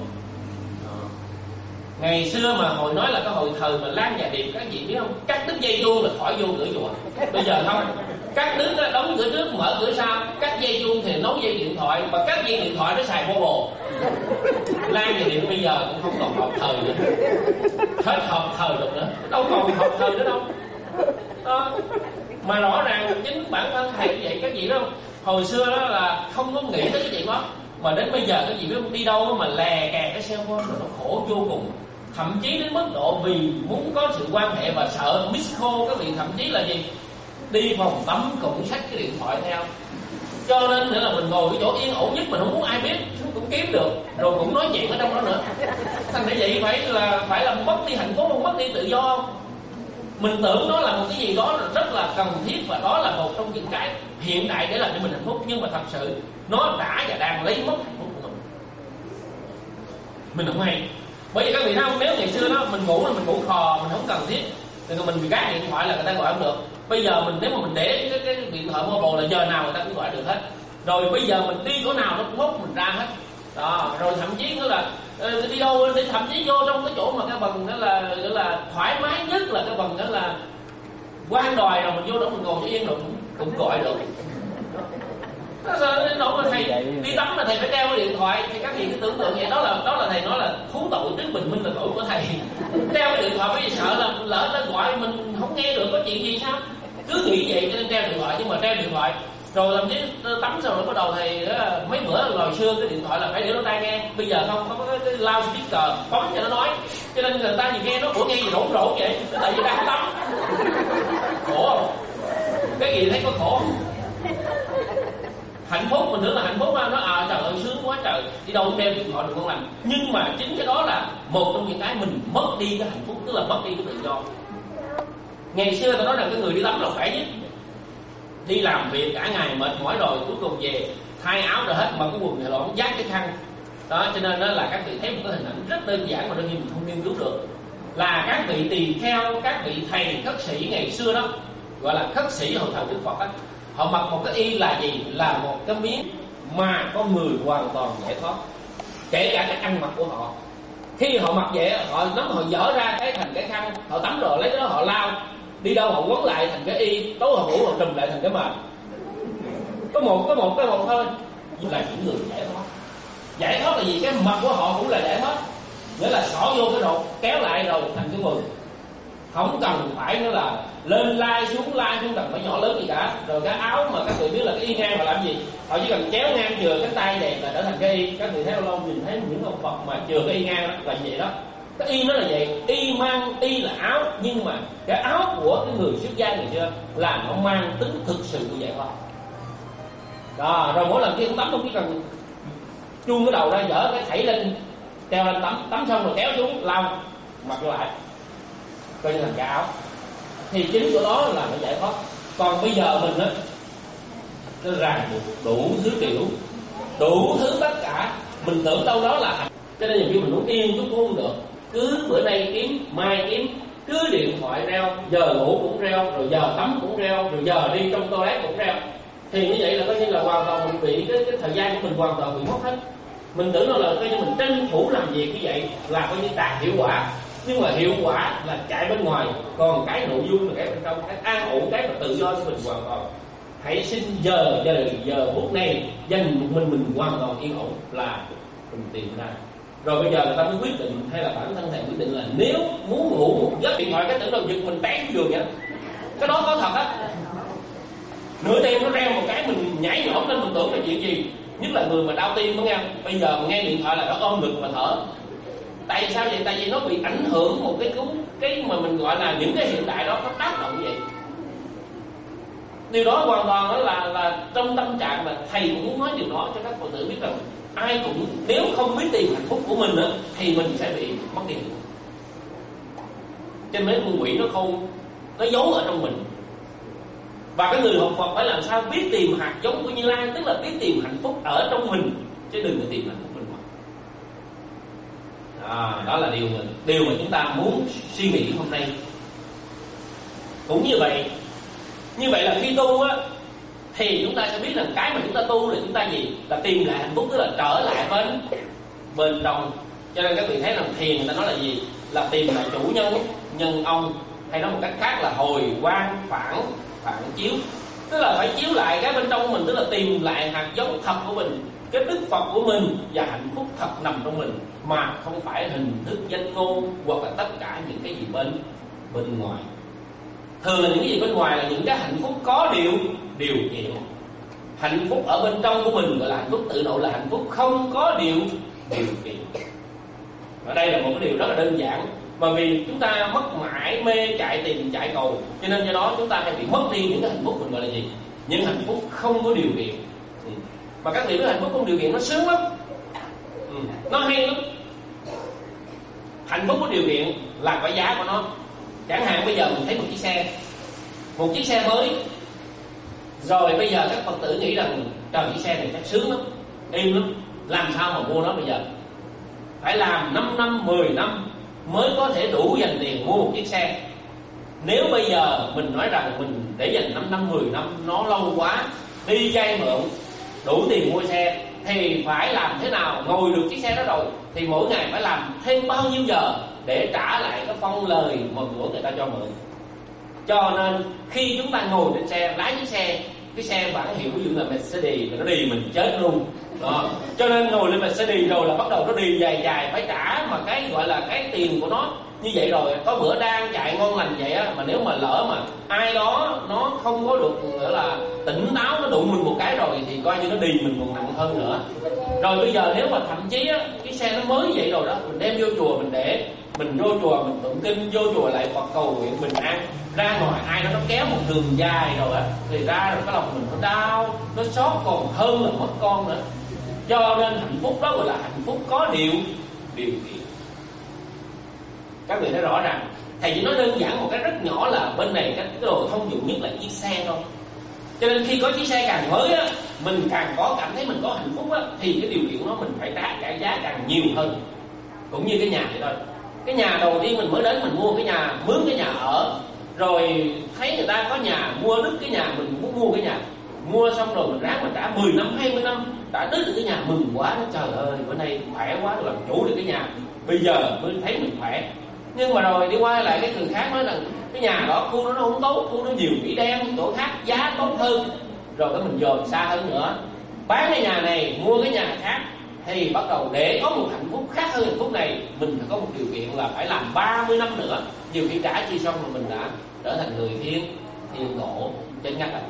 Ngày xưa mà hồi nói là cái hồi thời mà Lan và Điệp các gì biết không, cắt đứt dây chuông là khỏi vô cửa chùa. Bây giờ không, cắt đứt đó, đóng cửa trước mở cửa sau, cắt dây chuông thì nối dây điện thoại, mà cắt dây điện thoại nó xài mobile. Lan và Điệp bây giờ cũng không còn học thời nữa, hết học thời được nữa, đâu còn học thời nữa đâu. Đó. Mà rõ ràng chính bản thân thầy như vậy các gì đó không, hồi xưa đó là không có nghĩ tới cái chuyện đó, mà đến bây giờ cái gì biết không, đi đâu mà lè kè cái cell phone rồi nó khổ vô cùng. Thậm chí đến mức độ vì muốn có sự quan hệ và sợ miss call các vị, thậm chí là gì, đi phòng tắm cũng xách cái điện thoại theo. Cho nên nữa là mình ngồi cái chỗ yên ổn nhất, mình không muốn ai biết cũng kiếm được, rồi cũng nói chuyện ở trong đó nữa. Thành ra vậy phải là phải là mất đi hạnh phúc không, mất đi tự do không? Mình tưởng đó là một cái gì đó rất là cần thiết và đó là một trong những cái hiện đại để làm cho mình hạnh phúc, nhưng mà thật sự nó đã và đang lấy mất hạnh phúc của mình. Mình không hay. Bởi vì các vị thấy không, nếu ngày xưa đó mình ngủ là mình ngủ khò, mình không cần thiết, thì mình bị gác điện thoại là người ta gọi không được. Bây giờ mình nếu mà mình để cái, cái điện thoại mobile là giờ nào người ta cũng gọi được hết. Rồi bây giờ mình đi chỗ nào nó cũng móc mình ra hết. Đó, rồi thậm chí nữa là đi đâu thì thậm chí vô trong cái chỗ mà cái bằng đó là gọi là thoải mái nhất là cái bằng đó là quan đòi, rồi mình vô đó mình ngồi cho yên rồi cũng, cũng gọi được. Đó là đến nỗi mà thầy đi tắm là thầy phải đeo cái điện thoại, thì các vị cứ tưởng tượng vậy, đó là đó là thầy nói là thú tội trước bình minh là tội của thầy. Đeo cái điện thoại bởi vì sợ là lỡ nó gọi mình không nghe được có chuyện gì sao, cứ nghĩ vậy cho nên đeo điện thoại. Nhưng mà đeo điện thoại rồi làm chứ tắm xong rồi bắt đầu thầy mấy bữa hồi xưa cái điện thoại là phải để nó tai nghe, bây giờ không có cái, cái loud speaker bấm cho nó nói, cho nên người ta gì nghe nó ủa nghe gì rỗn rỗn vậy, tại vì đang tắm. Khổ không? Cái gì thấy có khổ không? Hạnh phúc mình tưởng là hạnh phúc nó à trời ơi sướng quá trời, đi đâu cũng đeo điện thoại được không làm. Nhưng mà chính cái đó là một trong những cái mình mất đi cái hạnh phúc, tức là mất đi cái tự do. Ngày xưa ta nói rằng cái người đi tắm là khỏe nhất, đi làm việc cả ngày mệt mỏi rồi cuối cùng về thay áo rồi hết mà cái quần này lộn dắt cái khăn đó. Cho nên đó là các vị thấy một cái hình ảnh rất đơn giản mà đôi khi mình không nghiên cứu được, là các vị tỳ kheo, các vị thầy khất sĩ ngày xưa đó, gọi là khất sĩ hồi thời Đức Phật đó, họ mặc một cái y là gì, là một cái miếng mà con người hoàn toàn giải thoát, kể cả cái ăn mặc của họ. Khi họ mặc vậy họ nắm họ dở ra cái thành cái khăn, họ tắm rồi lấy cái đó họ lao, đi đâu họ quấn lại thành cái y, tối họ ngủ họ trùm lại thành cái mền. Có một có một cái một thôi là những người giải thoát. Giải thoát là gì? Cái mặt của họ cũng là giải thoát, nghĩa là xỏ vô cái đột kéo lại rồi thành cái mười, không cần phải nữa là lên lai xuống lai, không cần phải nhỏ lớn gì cả. Rồi cái áo mà các người biết là cái y ngang mà làm gì, họ chỉ cần kéo ngang chừa cái tay này là trở thành cái y. Các người thấy lâu lâu nhìn thấy những ông Phật mà chừa cái y ngang đó là như vậy đó. Cái y nó là vậy, y mang y là áo, nhưng mà cái áo của cái người xuất gia ngày xưa là nó mang tính thực sự của giải thoát. Đó, rồi mỗi lần khi ông tắm ông chỉ cần chuông cái đầu ra, dở cái thảy lên, treo lên tắm, tắm xong rồi kéo xuống lau mặc vô lại, coi như thành cái áo. Thì chính của đó là nó giải thoát. Còn bây giờ mình á, nó ràng buộc đủ thứ kiểu, đủ thứ tất cả, mình tưởng đâu đó là. Cho nên nhiều khi mình muốn yên chút cũng không được, cứ bữa nay kiếm mai kiếm, cứ điện thoại reo, giờ ngủ cũng reo, rồi giờ tắm cũng reo, rồi giờ đi trong toilet cũng reo. Thì như vậy là coi như là hoàn toàn mình bị cái, cái thời gian của mình hoàn toàn bị mất hết. Mình tưởng đâu là coi như mình tranh thủ làm việc như vậy là coi như đạt hiệu quả, nhưng mà hiệu quả là chạy bên ngoài, còn cái nội dung là cái bên trong, cái an ổn, cái mà tự do của mình hoàn toàn. Hãy xin giờ giờ giờ phút này dành một mình mình hoàn toàn yên ổn là mình tìm ra. Rồi bây giờ người ta mới quyết định, hay là bản thân thầy quyết định là nếu muốn ngủ một giấc điện thoại cái tưởng đâu giật mình té xuống giường vậy. Cái đó có thật á. Nửa đêm nó reo một cái mình nhảy nhổm lên, mình tưởng là chuyện gì. Nhất là người mà đau tim, có nghe không? Bây giờ mà nghe điện thoại là nó ôm ngực mà thở. Tại sao vậy? Tại vì nó bị ảnh hưởng một cái cú, cái mà mình gọi là những cái hiện đại đó nó tác động vậy. Điều đó hoàn toàn đó là là trong tâm trạng là thầy cũng muốn nói điều đó cho các Phật tử biết rằng ai cũng nếu không biết tìm hạnh phúc của mình nữa, thì mình sẽ bị mất đi. Cho nên con quỷ nó không, nó giấu ở trong mình. Và cái người học Phật phải làm sao biết tìm hạt giống của Như Lai, tức là biết tìm hạnh phúc ở trong mình, chứ đừng có tìm hạnh phúc bên ngoài. À, đó là điều mà, điều mà chúng ta muốn suy nghĩ hôm nay. Cũng như vậy, như vậy là khi tu á, thì chúng ta sẽ biết rằng cái mà chúng ta tu là chúng ta gì? Là tìm lại hạnh phúc, tức là trở lại bên bên trong. Cho nên các vị thấy rằng thiền người ta nói là gì? Là tìm lại chủ nhân, nhân ông, hay nói một cách khác là hồi quang phản phản chiếu, tức là phải chiếu lại cái bên trong mình, tức là tìm lại hạt giống thật của mình, cái đức Phật của mình và hạnh phúc thật nằm trong mình, mà không phải hình thức danh ngôn hoặc là tất cả những cái gì bên bên ngoài. Thường là những cái gì bên ngoài là những cái hạnh phúc có điều điều kiện. Hạnh phúc ở bên trong của mình gọi là hạnh phúc tự độ, là hạnh phúc không có điều điều kiện. Ở đây là một cái điều rất là đơn giản, mà vì chúng ta mất mãi mê chạy tìm chạy cầu, cho nên do đó chúng ta hay bị mất đi những cái hạnh phúc mình gọi là gì? Những hạnh phúc không có điều kiện. Ừ. Mà các vị biết hạnh phúc không điều kiện nó sướng lắm, ừ. Nó hay lắm. Hạnh phúc có điều kiện là cái giá của nó. Chẳng hạn bây giờ mình thấy một chiếc xe, một chiếc xe mới, rồi bây giờ các Phật tử nghĩ rằng trời, chiếc xe này chắc sướng lắm, êm lắm, làm sao mà mua nó bây giờ? Phải làm năm năm, mười năm mới có thể đủ dành tiền mua một chiếc xe. Nếu bây giờ mình nói rằng mình để dành năm năm, mười năm nó lâu quá, đi vay mượn đủ tiền mua xe, thì phải làm thế nào? Ngồi được chiếc xe đó rồi thì mỗi ngày phải làm thêm bao nhiêu giờ để trả lại cái phong lời mà của người ta cho mượn. Cho nên khi chúng ta ngồi trên xe, lái chiếc xe, cái xe bản hiệu ví dụ là Mercedes, nó đi mình chết luôn đó. Cho nên ngồi lên Mercedes rồi là bắt đầu nó đi dài dài phải trả, mà cái gọi là cái tiền của nó như vậy rồi. Có bữa đang chạy ngon lành vậy á, mà nếu mà lỡ mà ai đó nó không có được nghĩa là tỉnh táo, nó đụng mình một cái rồi thì coi như nó đi mình còn nặng hơn nữa. Rồi bây giờ nếu mà thậm chí á, cái xe nó mới vậy rồi đó, mình đem vô chùa mình để, mình vô chùa mình tụng kinh, vô chùa lại Phật cầu nguyện bình an, ra ngoài ai đó nó kéo một đường dài rồi á, thì ra rồi cái lòng mình nó đau, nó xót còn hơn là mất con nữa. Cho nên hạnh phúc đó gọi là hạnh phúc có điều điều kiện. Các vị thấy rõ ràng, thầy chỉ nói đơn giản một cái rất nhỏ là bên này cái đồ thông dụng nhất là chiếc xe thôi. Cho nên khi có chiếc xe càng mới á, mình càng có cảm thấy mình có hạnh phúc á, thì cái điều kiện đó mình phải trả trả giá càng nhiều hơn. Cũng như cái nhà vậy thôi. Cái nhà đầu tiên mình mới đến mình mua cái nhà, mướn cái nhà ở, rồi thấy người ta có nhà, mua đứt cái nhà, mình muốn mua cái nhà, mua xong rồi mình ráng mình trả mười năm, hai mươi năm đã đến được cái nhà mừng quá đó, trời ơi bữa nay khỏe quá, tôi làm chủ được cái nhà, bây giờ mới thấy mình khỏe. Nhưng mà rồi đi qua lại cái người khác nói rằng cái nhà đó khu đó nó không tốt, khu nó nhiều quỷ đen, chỗ khác giá tốt hơn, rồi cái mình dòm xa hơn nữa, bán cái nhà này mua cái nhà khác, thì bắt đầu để có một hạnh phúc khác hơn hạnh phúc này, mình phải có một điều kiện là phải làm ba mươi năm nữa. Nhiều khi trả chi xong mà mình đã trở thành người thiên thiên độ chết ngắt rồi.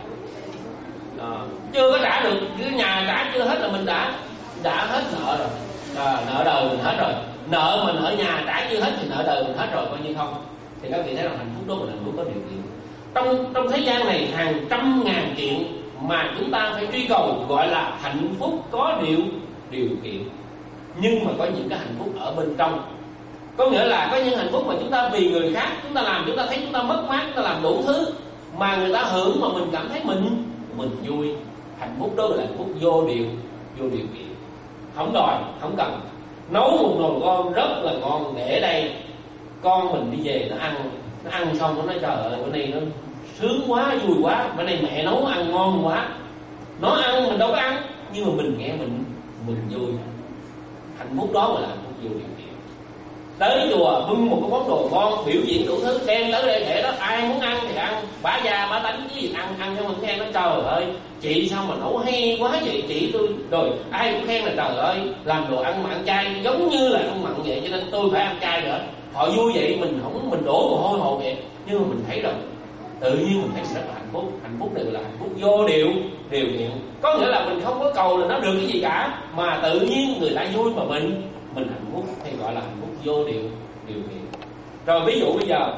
À, chưa có trả được cái nhà, trả chưa hết là mình đã đã hết nợ rồi. À, nợ đời mình hết rồi, nợ mà nợ nhà trả chưa hết thì nợ đời mình hết rồi, coi như không. Thì các vị thấy rằng hạnh phúc đó là hạnh phúc có điều kiện. Trong trong thế gian này hàng trăm ngàn chuyện mà chúng ta phải truy cầu gọi là hạnh phúc có điều điều kiện, nhưng mà có những cái hạnh phúc ở bên trong. Có nghĩa là có những hạnh phúc mà chúng ta vì người khác chúng ta làm, chúng ta thấy chúng ta mất mát, chúng ta làm đủ thứ mà người ta hưởng mà mình cảm thấy mình mình vui. Hạnh phúc đó là hạnh phúc vô điều vô điều kiện, không đòi không cần. Nấu một nồi ngon rất là ngon để đây, con mình đi về nó ăn, nó ăn xong nó nói trời ơi bữa nay nó sướng quá, vui quá, bữa nay mẹ nấu ăn ngon quá. Nó ăn mình đâu có ăn, nhưng mà mình nghe mình mình vui. Hạnh phúc đó gọi là hạnh phúc vô điều kiện. Tới chùa bưng một cái món đồ ngon, biểu diễn đủ thứ, đem tới đây để đó, ai muốn ăn thì ăn, bả già bả tánh cái gì ăn ăn cho mình khen nó trời ơi chị sao mà nấu hay quá vậy chị tôi, rồi ai cũng khen là trời ơi làm đồ ăn mặn chay giống như là ăn mặn vậy, cho nên tôi phải ăn chay nữa. Họ vui vậy mình không, mình đổ mồ hôi hột vậy, nhưng mà mình thấy rồi tự nhiên mình thấy rất là hạnh phúc. Hạnh phúc này là hạnh phúc vô điều điều kiện, có nghĩa là mình không có cầu là nó được cái gì cả, mà tự nhiên người ta vui mà mình mình hạnh phúc, thì gọi là hạnh phúc vô điều điều kiện. Rồi ví dụ bây giờ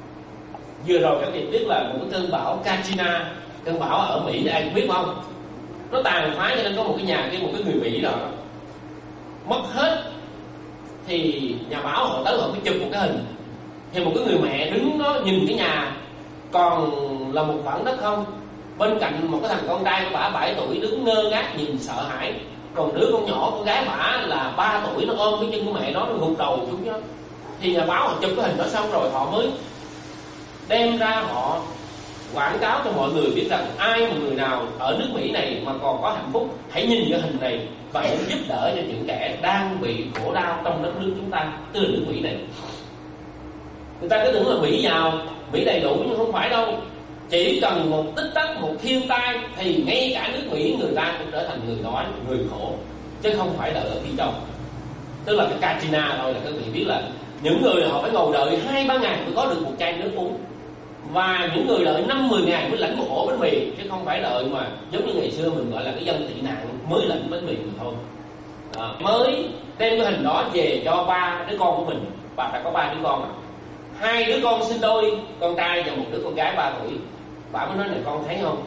vừa rồi các vị biết là một cái cơn bão Katrina, cơn bão ở Mỹ ai cũng biết không, nó tàn phá cho nên có một cái nhà kia, một cái người Mỹ đó mất hết, thì nhà báo họ tới họ mới chụp một cái hình, thì một cái người mẹ đứng đó nhìn cái nhà còn là một khoảng đất không, bên cạnh một cái thằng con trai của bả bảy tuổi đứng ngơ ngác nhìn sợ hãi, còn đứa con nhỏ con gái bả là ba tuổi nó ôm cái chân của mẹ nó, nó gục đầu xuống chứ. Thì nhà báo họ chụp cái hình đó xong rồi họ mới đem ra họ quảng cáo cho mọi người biết rằng ai mà người nào ở nước Mỹ này mà còn có hạnh phúc, hãy nhìn cái hình này và hãy giúp đỡ cho những kẻ đang bị khổ đau trong đất nước chúng ta, tức là nước Mỹ này. Người ta cứ tưởng là Mỹ giàu, Mỹ đầy đủ, nhưng không phải đâu. Chỉ cần một tích tắc, một thiên tai thì ngay cả nước Mỹ người ta cũng trở thành người đói, người khổ, chứ không phải là ở phía trong. Tức là cái Katrina thôi là các vị biết là những người họ phải ngồi đợi hai ba ngày mới có được một chai nước uống, và những người đợi năm mười ngày mới lãnh một ổ bánh mì, chứ không phải đợi mà giống như ngày xưa mình gọi là cái dân tị nạn mới lãnh bánh mì mà thôi. Đó. Mới đem cái hình đó về cho ba đứa con của mình, bà đã có ba đứa con à. Hai đứa con sinh đôi, con trai và một đứa con gái ba tuổi. Bà mới nói này con thấy không,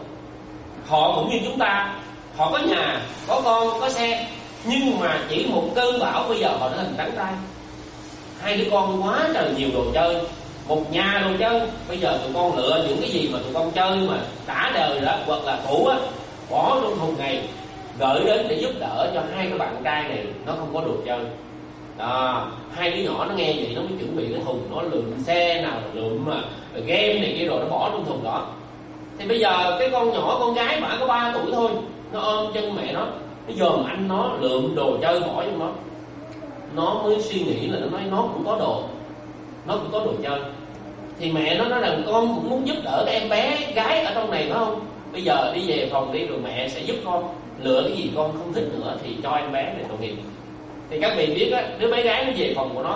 họ cũng như chúng ta, họ có nhà, có con, có xe, nhưng mà chỉ một cơn bão bây giờ họ đã thành trắng tay. Hai đứa con quá trời nhiều đồ chơi, một nhà đồ chơi, bây giờ tụi con lựa những cái gì mà tụi con chơi mà đã đời đó hoặc là cũ á, bỏ trong thùng này gửi đến để giúp đỡ cho hai cái bạn trai này nó không có đồ chơi. Đó, hai đứa nhỏ nó nghe vậy nó mới chuẩn bị cái thùng, nó lượm xe nào lượm mà game này kia rồi nó bỏ trong thùng đó. Thì bây giờ cái con nhỏ con gái bả có ba tuổi thôi, nó ôm chân mẹ nó, nó dòm anh nó lượm đồ chơi bỏ trong nó, nó mới suy nghĩ là nó nói nó cũng có đồ, nó cũng có đồ chơi. Thì mẹ nó nói rằng con cũng muốn giúp đỡ cái em bé gái ở trong này phải không, bây giờ đi về phòng đi rồi mẹ sẽ giúp con lựa cái gì con không thích nữa thì cho em bé này tội nghiệp. Thì các vị biết á, đứa bé gái nó về phòng của nó,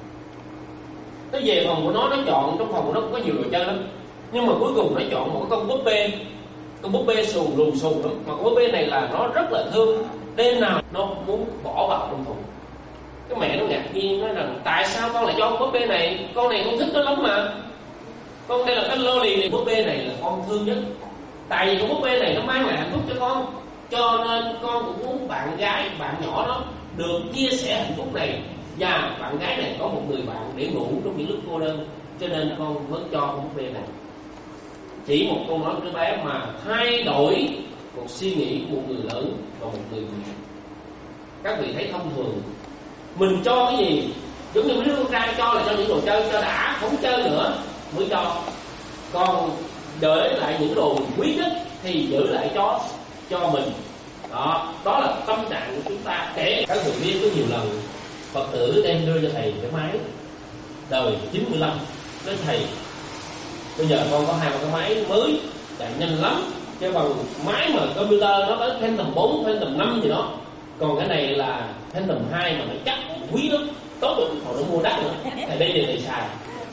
nó về phòng của nó, nó chọn trong phòng của nó cũng có nhiều đồ chơi lắm, nhưng mà cuối cùng nó chọn một cái con búp bê, con búp bê xù lùn xù lắm, mà con búp bê này là nó rất là thương, đêm nào nó muốn bỏ vào trong thùng. Cái mẹ nó ngạc nhiên nói rằng tại sao con lại cho con búp bê này, con này không thích nó lắm mà, con đây là cái lô lì này, búp bê này là con thương nhất, tại vì con búp bê này nó mang lại hạnh phúc cho con, cho nên con cũng muốn bạn gái, bạn nhỏ đó được chia sẻ hạnh phúc này, và bạn gái này có một người bạn để ngủ trong những lúc cô đơn, cho nên con mới cho con búp bê này. Chỉ một câu nói của đứa bé mà thay đổi một suy nghĩ của một người lớn và một người mẹ. Các vị thấy thông thường mình cho cái gì, giống như mấy đứa con trai cho là cho những đồ chơi cho đã, không chơi nữa mới cho, còn để lại những đồ quý nhất thì giữ lại cho cho mình. Đó, đó là tâm trạng của chúng ta. Kể các người biết có nhiều lần Phật tử đem đưa cho thầy cái máy đời chín mươi lăm, nói thầy bây giờ con có hai cái máy mới chạy nhanh lắm, cái bằng máy mà computer nó tới Phantom bốn, Phantom năm gì đó, còn cái này là Phantom hai mà nó chắc quý lắm, tốt rồi còn nó mua đắt nữa, thầy đây thì thầy xài.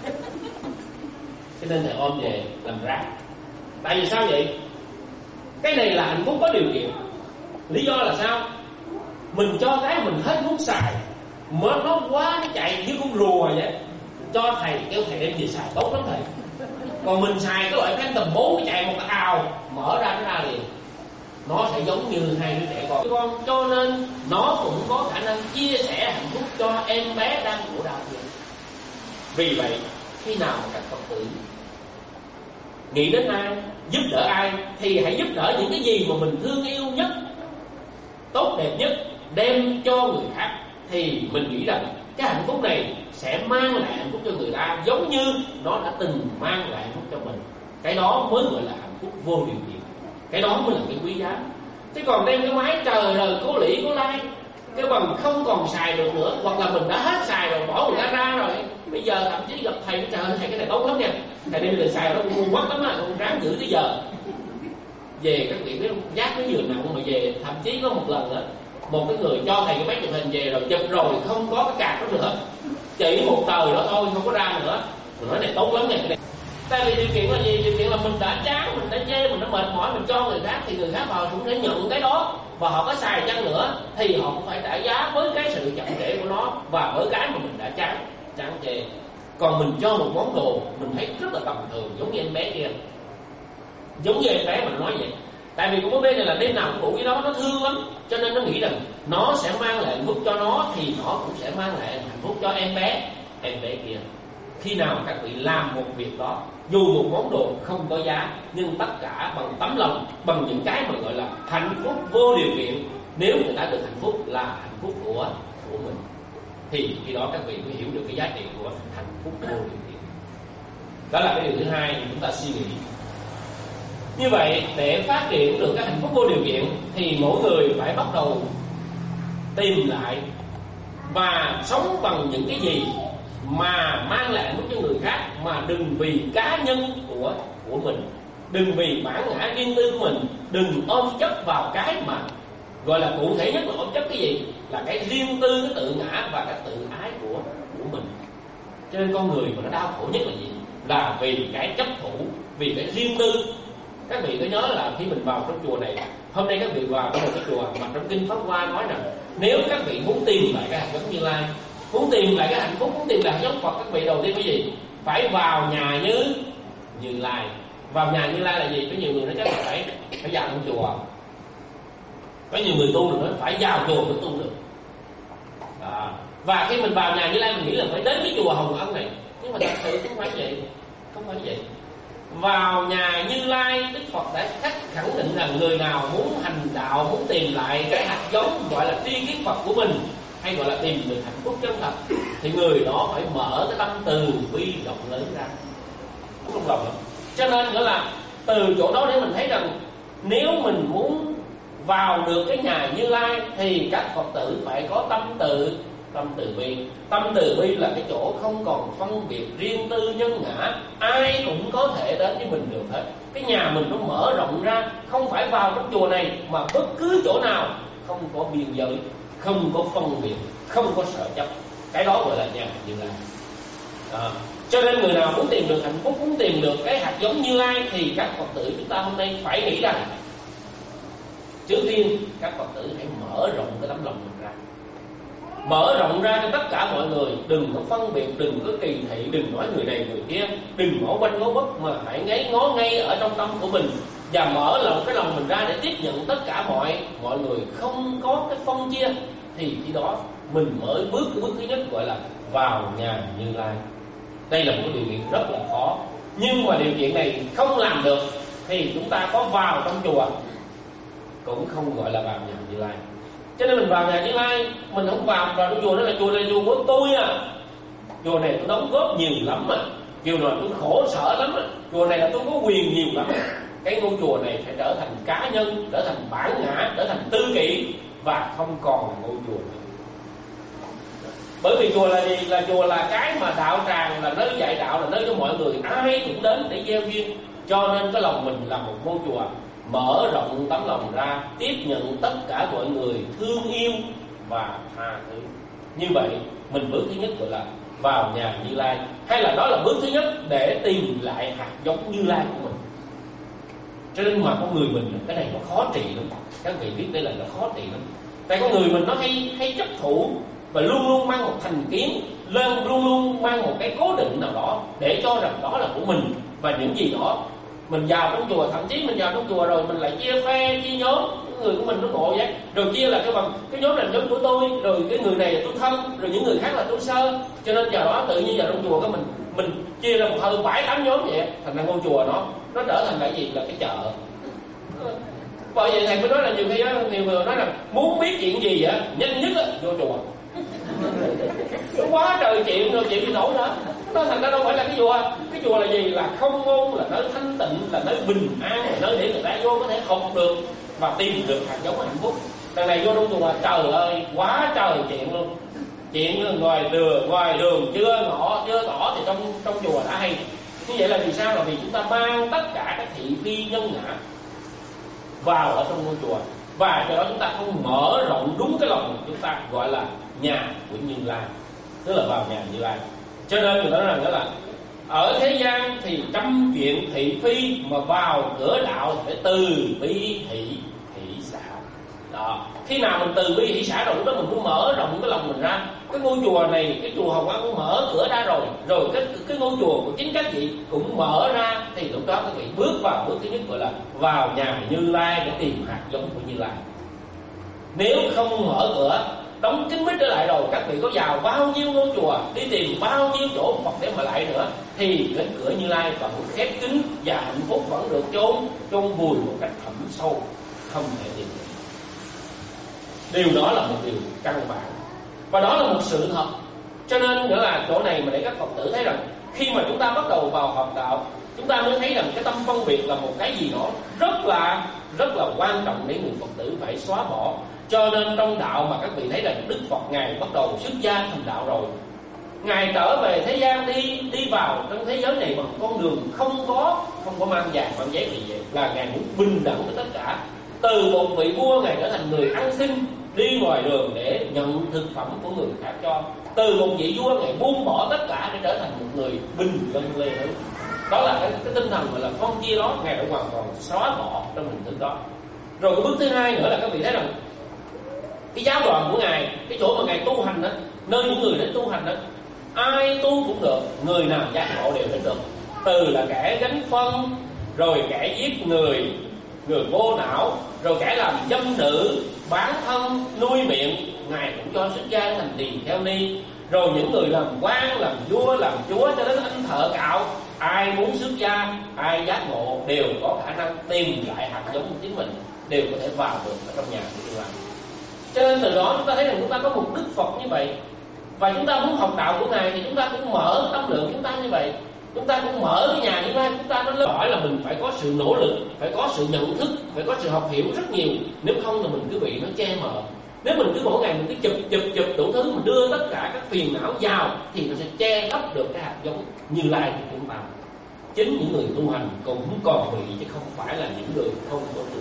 Cho nên thầy ôm về làm rác. Tại vì sao vậy? Cái này là hạnh phúc có điều kiện. Lý do là sao? Mình cho cái mình hết muốn xài, mà nó quá nó chạy như con rùa vậy, cho thầy kêu thầy đem về xài tốt lắm thầy. Còn mình xài cái loại Phantom bốn nó chạy một cái ào, mở ra nó ra liền, nó sẽ giống như hai đứa trẻ con. con cho nên nó cũng có khả năng chia sẻ hạnh phúc cho em bé đang khổ đau. Vì vậy khi nào các Phật tử nghĩ đến ai, giúp đỡ ai thì hãy giúp đỡ những cái gì mà mình thương yêu nhất, tốt đẹp nhất, đem cho người khác, thì mình nghĩ rằng cái hạnh phúc này sẽ mang lại hạnh phúc cho người ta giống như nó đã từng mang lại hạnh phúc cho mình. Cái đó mới gọi là hạnh phúc vô điều kiện, cái đó mới là cái quý giá. Chứ còn đem cái máy trời đời cố lĩ cố lai, cái bằng không còn xài được nữa, hoặc là mình đã hết xài rồi, bỏ người ta ra rồi, bây giờ thậm chí gặp thầy trời ơi thầy cái này tốt lắm nha, thầy đem về xài nó cũng ngu quá lắm á, không ráng giữ tới giờ. Về các vị biết không, giác nó vừa nặng mà về, thậm chí có một lần đó một cái người cho thầy cái máy chụp hình về rồi, chụp rồi không có cái card đó nữa, chỉ một tờ đó thôi không có ra nữa. Mình nói này tốt lắm này. Tại vì điều kiện là gì? Điều kiện là mình đã chán, mình đã chê, mình đã mệt mỏi, mình cho người khác thì người khác họ cũng thể nhận cái đó, và họ có xài chăng nữa thì họ cũng phải trả giá với cái sự chậm trễ của nó và với cái mà mình đã chán chán chê. Còn mình cho một món đồ mình thấy rất là tầm thường, giống như em bé kia, giống như em bé mà nói vậy. Tại vì con búp bê này là đêm nào cũng ngủ với nó, nó thương lắm, cho nên nó nghĩ rằng nó sẽ mang lại hạnh phúc cho nó thì nó cũng sẽ mang lại hạnh phúc cho em bé em bé kia. Khi nào các vị làm một việc đó, dù một món đồ không có giá, nhưng tất cả bằng tấm lòng, bằng những cái mà gọi là hạnh phúc vô điều kiện, nếu người ta được hạnh phúc là hạnh phúc của của mình, thì khi đó các vị mới hiểu được cái giá trị của hạnh phúc vô điều kiện. Đó là cái điều thứ hai chúng ta suy nghĩ. Như vậy để phát triển được cái hạnh phúc vô điều kiện thì mỗi người phải bắt đầu tìm lại và sống bằng những cái gì mà mang lại hạnh phúc cho người khác, mà đừng vì cá nhân của của mình, đừng vì bản ngã riêng tư của mình, đừng ôm chấp vào cái mà gọi là cụ thể nhất là ôm chấp cái gì, là cái riêng tư, cái tự ngã và cái tự ái của của mình. Cho nên con người mà nó đau khổ nhất là gì? Là vì cái chấp thủ, vì cái riêng tư. Các vị có nhớ là khi mình vào trong chùa này, hôm nay các vị vào trong một cái chùa mà trong kinh Pháp Hoa nói rằng nếu các vị muốn tìm lại cái hạnh phúc Như Lai, muốn tìm lại cái hạnh phúc, muốn tìm lại giống Phật, các vị đầu tiên cái gì? Phải vào nhà Như Như Lai. Vào nhà Như Lai là gì? Có nhiều người nói chắc là phải phải vào trong chùa. Có nhiều người tu được nói phải vào chùa mới tu được. À, và khi mình vào nhà Như Lai mình nghĩ là phải đến cái chùa Hồng Ân này, nhưng mà thật sự không phải vậy, không phải vậy. Vào nhà Như Lai, Đức Phật đã khẳng định rằng người nào muốn hành đạo, muốn tìm lại cái hạt giống gọi là tri kiến Phật của mình, hay gọi là tìm được hạnh phúc chân thật, thì người đó phải mở cái tâm từ bi rộng lớn ra trong lòng. Cho nên nữa là từ chỗ đó để mình thấy rằng nếu mình muốn vào được cái nhà Như Lai thì các Phật tử phải có tâm từ tâm từ bi. Tâm từ bi là cái chỗ không còn phân biệt riêng tư nhân ngã, ai cũng có thể đến với mình được hết. Cái nhà mình nó mở rộng ra, không phải vào trong chùa này mà bất cứ chỗ nào, không có biên giới, không có phân biệt, không có sợ chấp. Cái đó gọi là nhà Như Lai. À, cho nên người nào muốn tìm được hạnh phúc, muốn tìm được cái hạt giống Như Lai thì các Phật tử chúng ta hôm nay phải nghĩ rằng trước tiên các Phật tử hãy mở rộng cái tấm lòng mình ra, mở rộng ra cho tất cả mọi người, đừng có phân biệt, đừng có kỳ thị, đừng nói người này người kia, đừng ngó quanh ngó bất, mà hãy ngáy ngó ngay ở trong tâm của mình và mở lòng cái lòng mình ra để tiếp nhận tất cả mọi mọi người, không có cái phân chia. Thì khi đó mình mới bước cái bước thứ nhất gọi là vào nhà Như Lai. Đây là một điều kiện rất là khó, nhưng mà điều kiện này không làm được thì chúng ta có vào trong chùa cũng không gọi là vào nhà Như Lai. Cho nên mình vào nhà Như Lai, mình không vào vào trong chùa, đó là chùa này chùa của tôi à, chùa này tôi đóng góp nhiều lắm à, chùa này tôi khổ sở lắm à, chùa này là tôi có quyền nhiều lắm à. cái ngôi chùa này phải trở thành cá nhân, trở thành bản ngã, trở thành tư kỷ và không còn là ngôi chùa nữa. Bởi vì chùa là gì? Là chùa là cái mà đạo tràng, là nơi dạy đạo, là nơi cho mọi người ai cũng đến để gieo duyên. Cho nên cái lòng mình là một ngôi chùa mở rộng tấm lòng ra, tiếp nhận tất cả mọi người, thương yêu và tha thứ. Như vậy mình bước thứ nhất gọi là vào nhà Như Lai, hay là đó là bước thứ nhất để tìm lại hạt giống Như Lai của mình. Cho nên mà con người mình cái này nó khó trị lắm. Các vị biết đây là nó khó trị lắm. Tại con người mình nó hay hay chấp thủ và luôn luôn mang một thành kiến lên, luôn luôn mang một cái cố định nào đó để cho rằng đó là của mình. Và những gì đó mình vào trong chùa, thậm chí mình vào trong chùa rồi mình lại chia phe, chia nhóm. Người của mình nó ngộ vậy, rồi chia là cái bằng cái nhóm này nhóm của tôi, rồi cái người này là tôi thân, rồi những người khác là tôi sơ. Cho nên giờ đó tự nhiên vào trong chùa cái mình mình chia ra một hơi bảy tám nhóm vậy, thành ra ngôi chùa nó nó trở thành cái gì? Là cái chợ. Bởi vậy thầy mới nói là nhiều khi á, nhiều người nói là muốn biết chuyện gì á, nhanh nhất á vô chùa. Quá trời chuyện rồi, chuyện gì nổi nữa. Nó thành ra đâu phải là cái chùa. Cái chùa là gì? Là không ngôn, là nơi thanh tịnh, là nơi bình an, là nơi để người ta vô có thể học được và tìm được hạt giống hạnh phúc. Đằng này vô trong chùa trời ơi quá trời chuyện luôn. Chuyện ngoài đường, ngoài đường chưa ngõ chưa tỏ thì trong trong chùa đã hay. Như vậy là vì sao? Là vì chúng ta mang tất cả các thị phi nhân ngã vào ở trong ngôi chùa, và do đó chúng ta không mở rộng đúng cái lòng của chúng ta, gọi là nhà của Như Lai, tức là vào nhà Như Lai. Cho nên người nói rằng đó là ở thế gian thì trăm chuyện thị phi, mà vào cửa đạo phải từ bi hỷ hỷ xả. Đó, khi nào mình từ bi hỷ xả rồi, lúc đó mình cũng mở rộng cái lòng mình ra. Cái ngôi chùa này, cái chùa Hồng Ân cũng mở cửa ra rồi, rồi cái cái ngôi chùa của chính các vị cũng mở ra, thì lúc đó các vị bước vào bước thứ nhất gọi là vào nhà Như Lai để tìm hạt giống của Như Lai. Nếu không mở cửa, đóng kín mít trở lại rồi, các vị có vào bao nhiêu ngôi chùa, đi tìm bao nhiêu chỗ Phật để mà lại nữa, thì cái cửa Như Lai vẫn khép kín và hạnh phúc vẫn được chôn chôn vùi một cách thẳm sâu, không thể tìm được. Điều đó là một điều căn bản, và đó là một sự thật. Cho nên nữa là chỗ này mà để các Phật tử thấy rằng khi mà chúng ta bắt đầu vào học đạo, chúng ta mới thấy rằng cái tâm phân biệt là một cái gì đó rất là rất là quan trọng để người Phật tử phải xóa bỏ. Cho nên trong đạo mà các vị thấy rằng Đức Phật Ngài bắt đầu xuất gia thành đạo rồi, Ngài trở về thế gian, đi đi vào trong thế giới này bằng con đường không có không có mang vàng mang giấy gì vậy, là Ngài muốn bình đẳng với tất cả. Từ một vị vua Ngài trở thành người ăn xin, đi ngoài đường để nhận thực phẩm của người khác cho. Từ một vị vua Ngài buông bỏ tất cả để trở thành một người bình dân lê thứ. Đó là cái, cái tinh thần gọi là phân chia đó, Ngài đã hoàn toàn xóa bỏ trong hình thức đó. Rồi cái bước thứ hai nữa là các vị thấy rằng cái giáo đoàn của Ngài, cái chỗ mà Ngài tu hành đó, nơi những người đến tu hành đó, ai tu cũng được, người nào giác ngộ đều đến được. Từ là kẻ gánh phân, rồi kẻ giết người, người vô não, rồi kẻ làm dâm nữ, bán thân, nuôi miệng, Ngài cũng cho xuất gia thành tỳ kheo ni. Rồi những người làm quan, làm vua, làm chúa, cho đến anh thợ cạo, ai muốn xuất gia, ai giác ngộ đều có khả năng tìm lại hạt giống của chính mình, đều có thể vào được ở trong nhà của Như Lai. Cho nên từ đó chúng ta thấy rằng chúng ta có một Đức Phật như vậy, và chúng ta muốn học đạo của Ngài thì chúng ta cũng mở tâm lượng chúng ta như vậy. Chúng ta cũng mở cái nhà Như Lai, chúng ta nó lớn hỏi là mình phải có sự nỗ lực, phải có sự nhận thức, phải có sự học hiểu rất nhiều. Nếu không thì mình cứ bị nó che mờ. Nếu mình cứ mỗi ngày mình cứ chụp chụp chụp đủ thứ, mình đưa tất cả các phiền não vào, thì nó sẽ che lấp được cái hạt giống Như Lai của chúng ta. Chính những người tu hành cũng còn bị, chứ không phải là những người không có tu.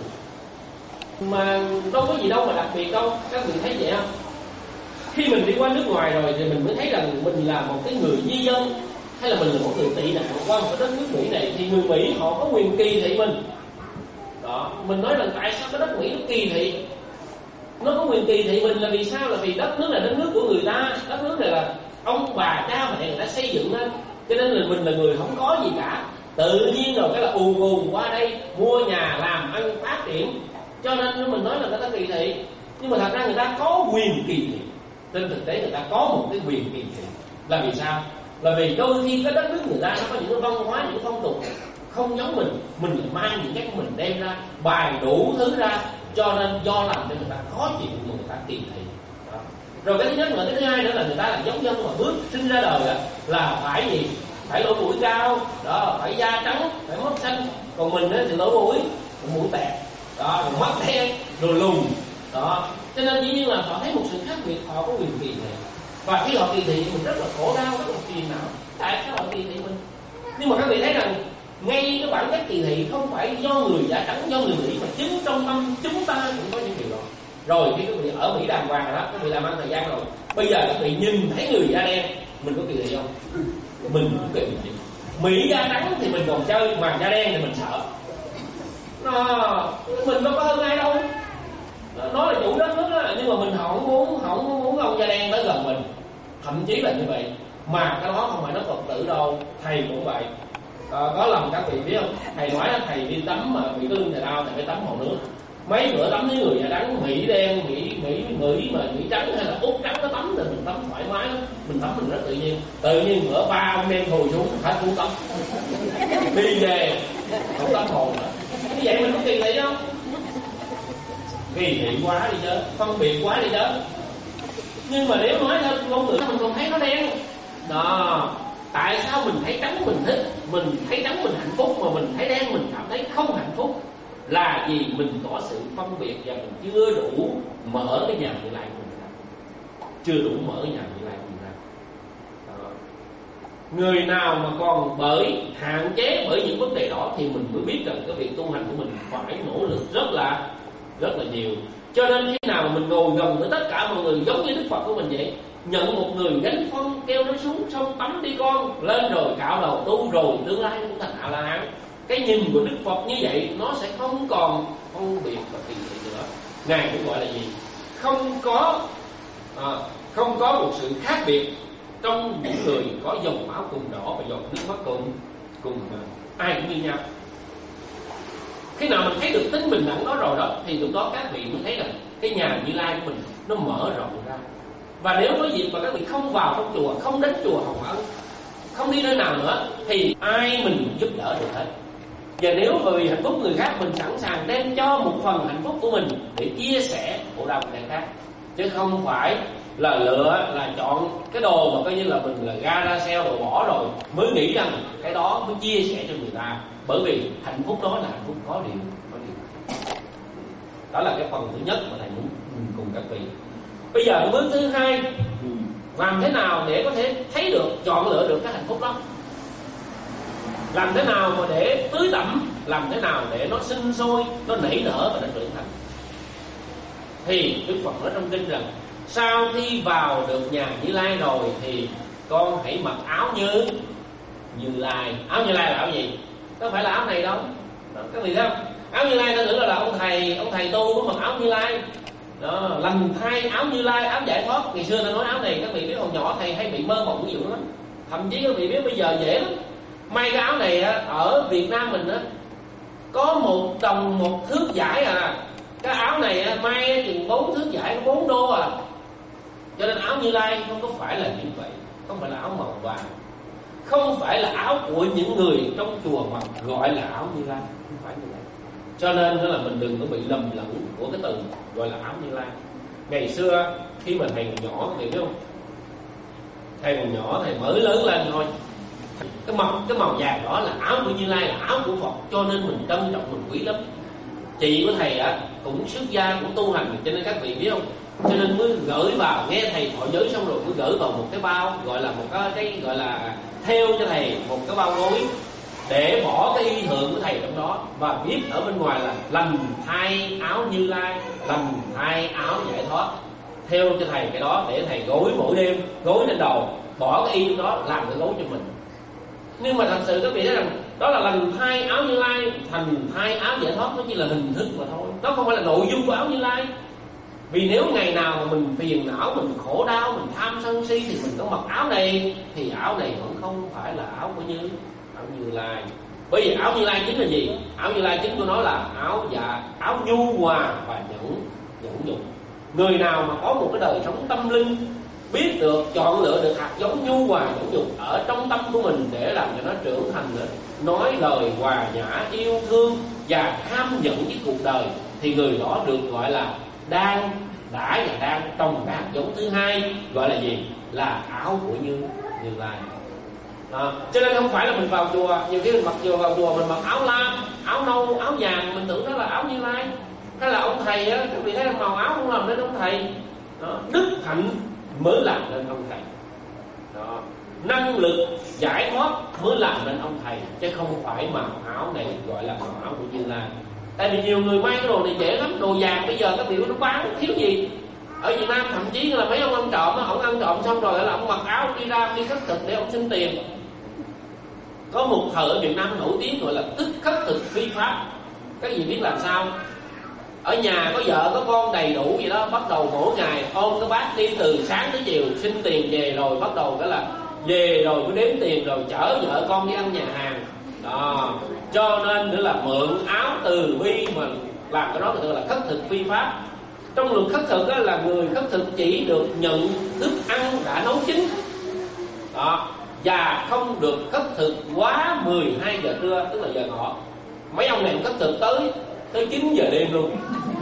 Mà đâu có gì đâu mà đặc biệt đâu, các vị thấy vậy không? Khi mình đi qua nước ngoài rồi thì mình mới thấy rằng mình là một cái người di dân, hay là mình là một người tị nạn qua một cái đất nước Mỹ này, thì người Mỹ họ có quyền kỳ thị mình. Đó, mình nói là tại sao cái đất Mỹ nó kỳ thị? Nó có quyền kỳ thị mình là vì sao? Là vì đất nước này đất nước của người ta, đất nước này là ông bà cha mẹ người ta xây dựng lên, cho nên là mình là người không có gì cả. Tự nhiên rồi cái là ù ù qua đây mua nhà làm ăn phát triển, cho nên mình nói là người ta kỳ thị. Nhưng mà thật ra người ta có quyền kỳ thị. Trên thực tế người ta có một cái quyền kỳ thị. Là vì sao? Là vì đôi khi cái đất nước người ta nó có những cái văn hóa, những cái phong tục không giống mình, mình lại mang những cái của mình đem ra bài đủ thứ ra, cho nên do làm cho người ta khó chịu mà người ta kỳ thị. Đó. Rồi cái thứ nhất, mà cái thứ hai nữa là người ta là giống dân mà bước sinh ra đời là phải gì? phải lỗ mũi cao, đó, phải da trắng, phải mắt xanh. Còn mình á thì lỗ mũi, mũi bẹt, đó, rồi mắt đen, rồi lùn, đó. Cho nên dĩ nhiên là họ thấy một sự khác biệt, họ có quyền kỳ thị. Và khi họ kỳ thị mình rất là khổ đau, rất là phiền não. Tại sao họ kỳ thị mình? Nhưng mà các vị thấy rằng ngay cái bản chất kỳ thị không phải do người da trắng, do người Mỹ, mà chính trong tâm chúng ta cũng có những điều đó. Rồi khi các vị ở Mỹ đàng hoàng rồi đó, các vị làm ăn thời gian rồi, bây giờ các vị nhìn thấy người da đen, mình có kỳ thị không? Mình cũng kỳ thị. Mỹ da trắng thì mình còn chơi, mà da đen thì mình sợ. Nó, mình đâu có hơn ai đâu. Nó là chủ đất nước đó, nhưng mà mình không muốn không muốn ông da đen tới gần mình. Thậm chí là như vậy. Mà cái đó không phải nói Phật tử đâu, thầy cũng vậy. À, có lần các vị biết không? Thầy nói thầy đi tắm mà bị lưng thầy đau, thầy phải tắm hồ nước. Mấy bữa tắm với người da trắng, Mỹ đen, Mỹ Mỹ Mỹ mà Mỹ trắng hay là Úc trắng nó tắm thì mình tắm thoải mái lắm, mình tắm mình rất tự nhiên. Tự nhiên bữa ba ông đem thùi xuống hết cuốn tắm, đi về không tắm hồ nữa. Như vậy mình có kỳ thị không? Kỳ thị quá đi chứ, phân biệt quá đi chứ. Nhưng mà nếu nói theo ngôn ngữ mình còn thấy nó đen. Đó, tại sao mình thấy trắng mình thích, mình thấy trắng mình hạnh phúc, mà mình thấy đen mình cảm thấy không hạnh phúc? Là vì mình có sự phân biệt và mình chưa đủ mở cái nhà Như Lai của mình ra, chưa đủ mở cái nhà Như Lai của mình ra. Đó. Người nào mà còn bởi hạn chế bởi những vấn đề đó thì mình mới biết rằng cái việc tu hành của mình phải nỗ lực rất là rất là nhiều. Cho nên khi nào mà mình ngồi gần với tất cả mọi người giống như Đức Phật của mình vậy, nhận một người gánh phân kêu nó xuống sông tắm đi con, lên rồi cạo đầu tu rồi tương lai cũng thành A La Hán. Cái nhìn của Đức Phật như vậy nó sẽ không còn phân biệt và kỳ thị nữa. Ngài cũng gọi là gì? Không có à, không có một sự khác biệt trong những người có dòng máu cùng đỏ và dòng nước mắt cùng cùng ai cũng như nhau. Khi nào mình thấy được tính bình đẳng đó rồi đó, thì lúc đó các vị mới thấy là cái nhà Như Lai của mình nó mở rộng ra. Và nếu có dịp mà các vị không vào trong chùa, không đến chùa Hồng Ân, không đi nơi nào nữa, thì ai mình giúp đỡ được hết. Và nếu vì hạnh phúc người khác, mình sẵn sàng đem cho một phần hạnh phúc của mình để chia sẻ khổ đau của người khác, chứ không phải là lựa là chọn cái đồ mà coi như là mình là ga ra sale đồ bỏ rồi mới nghĩ rằng cái đó mới chia sẻ cho người ta. Bởi vì hạnh phúc đó là hạnh phúc có điều, có điều. Đó là cái phần thứ nhất mà thầy muốn cùng các vị. Bây giờ bước thứ hai, làm thế nào để có thể thấy được, chọn lựa được cái hạnh phúc đó? Làm thế nào mà để tưới tẩm, làm thế nào để nó sinh sôi, nó nảy nở và nó trưởng thành? Thì Đức Phật nói trong kinh rằng sau khi vào được nhà Như Lai rồi thì con hãy mặc áo như Như Lai. Áo Như Lai là áo gì? Không phải là áo này đâu. Đó, các vị thấy không? Áo Như Lai ta tưởng là, là ông thầy ông thầy tu mới mặc áo Như Lai. Đó, lành thay áo Như Lai, áo giải thoát. Ngày xưa ta nói áo này, các vị biết hồi nhỏ thầy hay bị mơ mộng nhiều lắm. Thậm chí các vị biết bây giờ dễ lắm. May cái áo này ở Việt Nam mình á có một đồng một thước vải à. Cái áo này may chừng bốn thước vải, bốn đô à. Cho nên áo Như Lai không có phải là như vậy, không phải là áo màu vàng, không phải là áo của những người trong chùa mà gọi là áo Như Lai, không phải như vậy. Cho nên là mình đừng có bị lầm lẫn của cái từ gọi là áo Như Lai. Ngày xưa khi mà thầy còn nhỏ, thầy biết không? Thầy còn nhỏ thầy mới lớn lên thôi, cái màu cái màu vàng đó là áo của Như Lai, là áo của Phật, cho nên mình trân trọng, mình quý lắm. Chị của thầy á cũng xuất gia, cũng tu hành, cho nên các vị biết không? Cho nên mới gửi vào, nghe thầy thọ giới xong rồi mới gửi vào một cái bao, gọi là một cái, cái gọi là theo cho thầy một cái bao gối để bỏ cái y thượng của thầy trong đó, và viết ở bên ngoài là lành thay áo Như Lai, lành thay áo giải thoát. Theo cho thầy cái đó để thầy gối mỗi đêm, gối lên đầu, bỏ cái y trong đó làm cái gối cho mình. Nhưng mà thật sự các vị thấy rằng đó là lành thay áo Như Lai, thành thay áo giải thoát, nó chỉ là hình thức mà thôi, nó không phải là nội dung của áo Như Lai. Vì nếu ngày nào mà mình phiền não, mình khổ đau, mình tham sân si thì mình có mặc áo này, thì áo này vẫn không phải là áo của Như áo Như Lai. Bởi vì áo Như Lai chính là gì? Áo Như Lai chính của nó là áo dạ, áo nhu hòa và nhẫn nhẫn nhục. Người nào mà có một cái đời sống tâm linh, biết được chọn lựa được hạt giống nhu hòa nhẫn nhục ở trong tâm của mình để làm cho nó trưởng thành, nói lời hòa nhã, yêu thương và tham nhận với cuộc đời, thì người đó được gọi là đang đã và đang trong cái hạt giống thứ hai, gọi là gì? Là áo của Như Như Lai. Đó. Cho nên không phải là mình vào chùa, nhiều khi mình mặc chùa vào chùa mình mặc áo lam, áo nâu, áo vàng, mình tưởng đó là áo Như Lai. Hay là ông thầy á, các vị thấy màu áo không làm nên ông thầy. Đó. Đức hạnh mới làm nên ông thầy. Đó. Năng lực giải thoát mới làm nên ông thầy, chứ không phải màu áo này gọi là màu áo của Như Lai. Tại vì nhiều người may cái đồ này dễ lắm, đồ vàng bây giờ các vị nó bán thiếu gì. Ở Việt Nam thậm chí là mấy ông ăn trộm, ông ăn trộm xong rồi là ông mặc áo đi ra đi khất thực để ông xin tiền. Có một thời ở Việt Nam nổi tiếng gọi là tức khất thực phi pháp. Các vị biết làm sao? Ở nhà có vợ có con đầy đủ gì đó, bắt đầu mỗi ngày ôm cái bát đi từ sáng tới chiều xin tiền về, rồi bắt đầu cái là về rồi mới đếm tiền rồi chở vợ con đi ăn nhà hàng. Đó. Cho nên nữa là mượn áo từ bi mà làm cái đó người ta gọi là khất thực phi pháp. Trong luật khất thực đó là người khất thực chỉ được nhận thức ăn đã nấu chín. Đó. Và không được khất thực quá mười hai giờ trưa, tức là giờ ngọ. Mấy ông này khất thực tới tới chín giờ đêm luôn.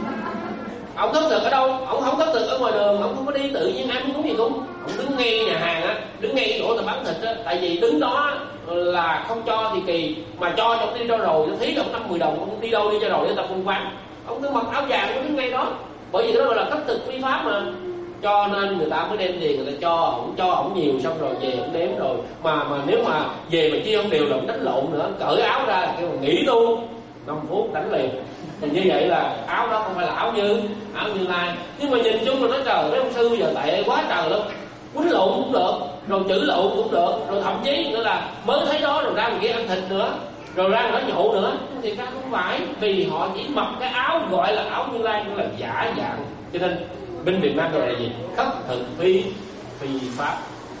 Ông khất thực ở đâu? Ông không khất thực ở ngoài đường, ông không có đi tự nhiên ai muốn cúng gì cúng. Ông đứng ngay nhà hàng á, đứng ngay chỗ người ta bán thịt á, tại vì đứng đó là không cho thì kỳ, mà cho ông đi đâu rồi, nó thí ông năm mười đồng, ông đi đâu đi cho rồi để tập công quán. Ông cứ mặc áo vàng ông đứng ngay đó, bởi vì đó gọi là khất thực phi pháp mà. Cho nên người ta mới đem tiền người ta cho ổng, cho ổng nhiều xong rồi về ổng đếm rồi. Mà mà nếu mà về mà chia không đều là ổng đánh lộn nữa, cởi áo ra là kêu mà nghỉ tu, năm phút đánh liền. Thì như vậy là áo đó không phải là áo Như, áo Như Lai. Nhưng mà nhìn chung là nói trời, mấy ông sư giờ tệ quá trời luôn. Quýnh lộn cũng được, rồi chữ lộn cũng được, rồi thậm chí nữa là mới thấy đó rồi ra một kia ăn thịt nữa, rồi ra nó nhậu nữa. Thì ra không phải, vì họ chỉ mặc cái áo gọi là áo Như Lai, cũng là giả dạng. Cho nên bên Việt Nam gọi là gì? Khất thực phi phi pháp.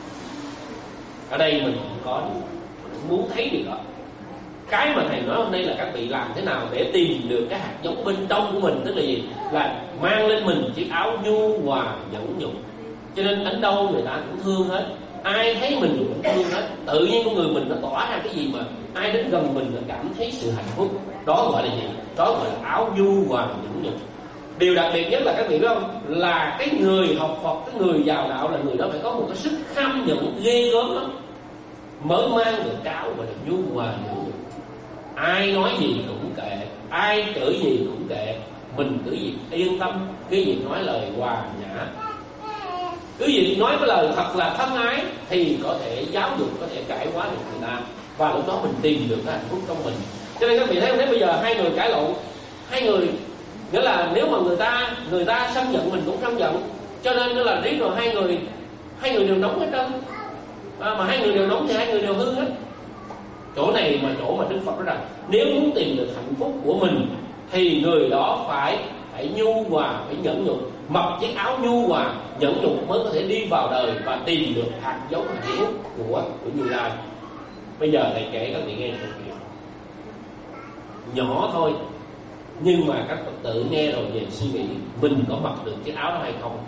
Ở đây mình có muốn thấy điều đó. Cái mà thầy nói hôm nay là các vị làm thế nào để tìm được cái hạt giống bên trong của mình, tức là gì? Là mang lên mình chiếc áo nhu hòa nhẫn nhục. Cho nên đến đâu người ta cũng thương hết, ai thấy mình cũng thương hết. Tự nhiên con người mình nó tỏa ra cái gì mà ai đến gần mình là cảm thấy sự hạnh phúc. Đó gọi là gì? Đó gọi là áo nhu hòa nhẫn nhục. Điều đặc biệt nhất là các vị biết không? Là cái người học Phật, cái người vào đạo là người đó phải có một cái sức kham nhẫn ghê gớm lắm, mới mang được cái áo gọi là nhu hòa nhẫn nhục. Ai nói gì cũng kệ, ai chửi gì cũng kệ, mình cứ việc yên tâm, cứ việc nói lời hòa nhã, cứ việc nói cái lời thật là thân ái thì có thể giáo dục, có thể cải hóa được người ta, và lúc đó mình tìm được cái hạnh phúc trong mình. Cho nên các vị thấy, nếu bây giờ hai người cãi lộn, hai người nghĩa là nếu mà người ta người ta sân giận mình cũng sân giận, cho nên nó là riết rồi hai người hai người đều nóng hết trơn, à, mà hai người đều nóng thì hai người đều hư hết. Chỗ này mà chỗ mà Đức Phật nói rằng nếu muốn tìm được hạnh phúc của mình thì người đó phải phải nhu hòa, phải nhẫn nhục, mặc chiếc áo nhu hòa nhẫn nhục mới có thể đi vào đời và tìm được hạt giống hạnh phúc của của Như Lai. Bây giờ thầy kể các vị nghe câu chuyện nhỏ thôi, nhưng mà các Phật tử nghe rồi về suy nghĩ mình có mặc được chiếc áo đó hay không.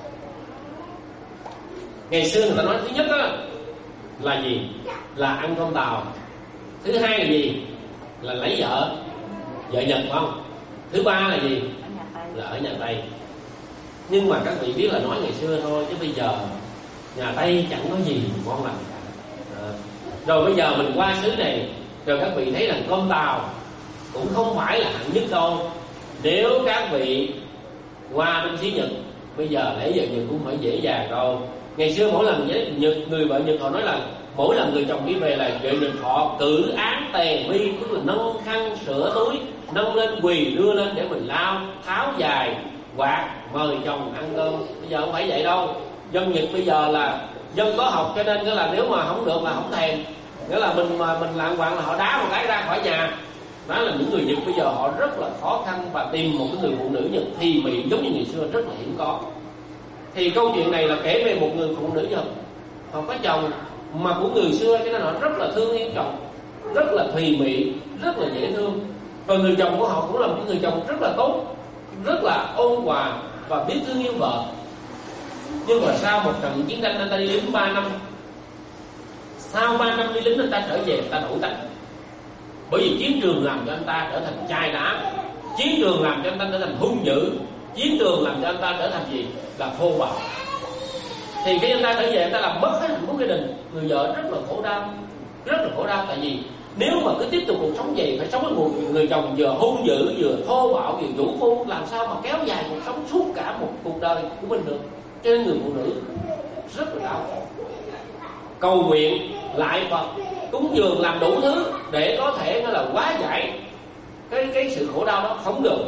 Ngày xưa người ta nói thứ nhất đó là gì? Là ăn cơm tàu. Thứ hai là gì? Là lấy vợ, vợ Nhật, phải không? Thứ ba là gì? Là ở nhà Tây. Nhưng mà các vị biết là nói ngày xưa thôi, chứ bây giờ nhà Tây chẳng có gì ngon lành cả. À. Rồi bây giờ mình qua xứ này, rồi các vị thấy rằng cơm tàu cũng không phải là hạng nhất đâu. Nếu các vị qua bên xứ Nhật, bây giờ lấy vợ Nhật cũng không phải dễ dàng đâu. Ngày xưa mỗi lần với Nhật, người vợ Nhật họ nói là mỗi lần người chồng đi về là vợ Nhật họ cử án tề mi, tức là nâng khăn sửa túi, nâng lên quỳ đưa lên để mình lao, tháo dài quạt mời chồng ăn cơm. Bây giờ không phải vậy đâu. Dân Nhật bây giờ là dân có học, cho nên là nếu mà không được là không thèm, nghĩa là mình mà mình làm quạng là họ đá một cái ra khỏi nhà. Đó là những người Nhật bây giờ họ rất là khó khăn, và tìm một cái người phụ nữ Nhật thì mỹ giống như ngày xưa rất là hiếm có. Thì câu chuyện này là kể về một người phụ nữ Nhật, họ có chồng mà của người xưa, cho nên họ rất là thương yêu chồng, rất là thùy mị, rất là dễ thương. Và người chồng của họ cũng là một người chồng rất là tốt, rất là ôn hòa và biết thương yêu vợ. Nhưng mà sau một trận chiến tranh, anh ta đi lính ba năm, sau ba năm đi lính anh ta trở về, anh ta đổi tánh. Bởi vì chiến trường làm cho anh ta trở thành chai đá, chiến trường làm cho anh ta trở thành hung dữ, chiến trường làm cho anh ta trở thành gì? Là thô bạo. Thì khi anh ta trở về, anh ta làm mất hết hạnh phúc gia đình. Người vợ rất là khổ đau, rất là khổ đau. Tại vì nếu mà cứ tiếp tục cuộc sống vậy, phải sống với một người chồng vừa hung dữ, vừa thô bạo, vừa vũ phu, làm sao mà kéo dài cuộc sống suốt cả một cuộc đời của mình được. Cho nên người phụ nữ rất là đau khổ. Cầu nguyện lại Phật, cúng dường, làm đủ thứ để có thể nó là hóa giải cái cái sự khổ đau đó, không được.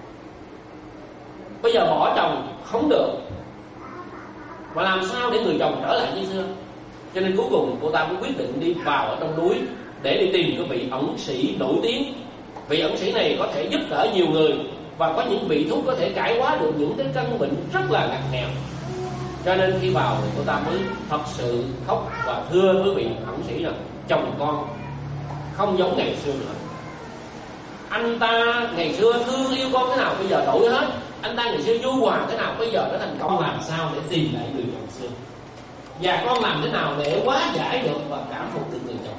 Bây giờ bỏ chồng không được, mà làm sao để người chồng trở lại như xưa? Cho nên cuối cùng cô ta mới quyết định đi vào ở trong núi để đi tìm cái vị ẩn sĩ nổi tiếng. Vị ẩn sĩ này có thể giúp đỡ nhiều người, và có những vị thuốc có thể cải hóa được những cái căn bệnh rất là ngặt nghèo. Cho nên khi vào thì cô ta mới thật sự khóc và thưa với vị ẩn sĩ rằng chồng con không giống ngày xưa nữa. Anh ta ngày xưa thương yêu con thế nào bây giờ đổi hết. Anh ta ngày xưa nhu hòa thế nào bây giờ nó thành công. Làm sao để tìm lại người chồng xưa, và con làm thế nào để hóa giải được và cảm phục được người chồng.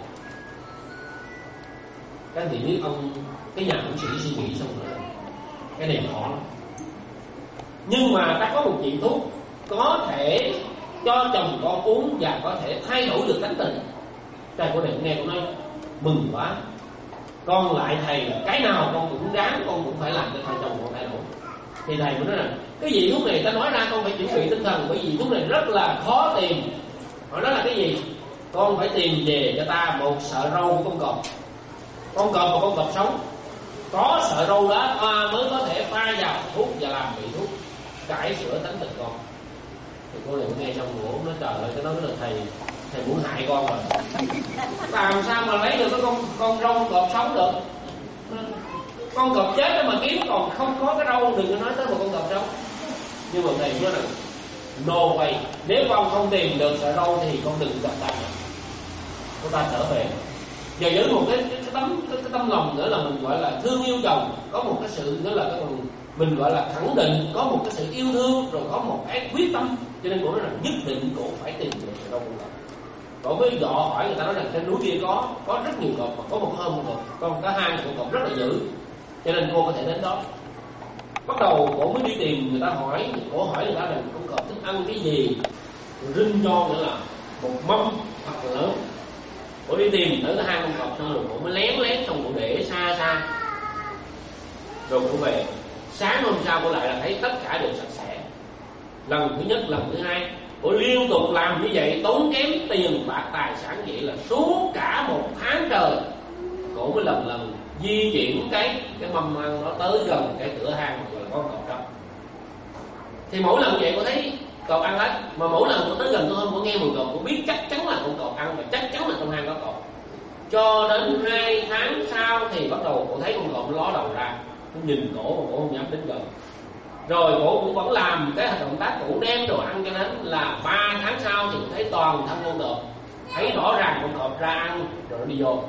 Các vị biết ông cái nhà ẩn sĩ suy nghĩ xong rồi, cái này khó lắm. Nhưng mà ta có một vị thuốc có thể cho chồng con uống và có thể thay đổi được tánh tình. Thầy cô định nghe cô nói mừng quá, con lại thầy là cái nào con cũng ráng, con cũng phải làm cho thầy chồng con thay đổi. Thì thầy mới nói là cái vị thuốc này ta nói ra con phải chuẩn bị tinh thần, bởi vì thuốc này rất là khó tìm. Họ nói là cái gì? Con phải tìm về cho ta một sợi râu của con cọp. Con cọp và con cọp sống, có sợi râu đó ta mới có thể pha vào thuốc và làm vị thuốc cải sửa tánh tình con. Thì cô liền nghe xong ngủ nói trời ơi, cái đó là thầy thầy muốn hại con rồi. Làm sao mà lấy được cái con con râu cọp sống được? Con cọp chết đó mà kiếm còn không có cái râu, đừng có nói tới một con cọp sống. Nhưng mà thầy nói rằng no way, nếu con không tìm được sợi râu thì con đừng gặp ta nữa. Cô ta trở về và giữ một cái, cái, cái tấm cái, cái tấm lòng nữa là mình gọi là thương yêu chồng, có một cái sự nữa là cái mình, mình gọi là khẳng định, có một cái sự yêu thương, rồi có một cái quyết tâm. Cho nên cô nói rằng nhất định cô phải tìm được sợi râu con cọp. Cô mới dọ hỏi người ta nói rằng trên núi kia có có rất nhiều cọp, mà có một hôm một cọp, con có hai con cọp rất là dữ, cho nên cô có thể đến đó. Bắt đầu cổ mới đi tìm, người ta hỏi, cổ hỏi người ta rằng con cọp thích ăn cái gì, rồi rinh cho nữa là một mâm thật là lớn. Cổ đi tìm tới hai con cọp xong rồi cổ mới lén lén xong cổ để xa xa, rồi cổ về. Sáng hôm sau cổ lại là thấy tất cả đều sạch sẽ. Lần thứ nhất, lần thứ hai, cổ liên tục làm như vậy, tốn kém tiền bạc tài sản, vậy là suốt cả một tháng trời cổ mới lần lần di chuyển cái cái mâm ăn nó tới gần cái cửa hang gọi là con cọp đó. Thì mỗi lần vậy cô thấy cọp ăn hết, mà mỗi lần cô tới gần tôi hơn, cô nghe mùi cọp, cô biết chắc chắn là con cọp ăn và chắc chắn là trong hang có cọp. Cho đến hai tháng sau thì bắt đầu cô thấy con cọp ló đầu ra, cô nhìn cổ mà cổ không dám đến gần. Rồi cổ cũng vẫn làm cái động tác cổ đem đồ ăn cho đến là ba tháng sau thì thấy toàn thân con cọp, thấy rõ ràng con cọp ra ăn rồi đi vô.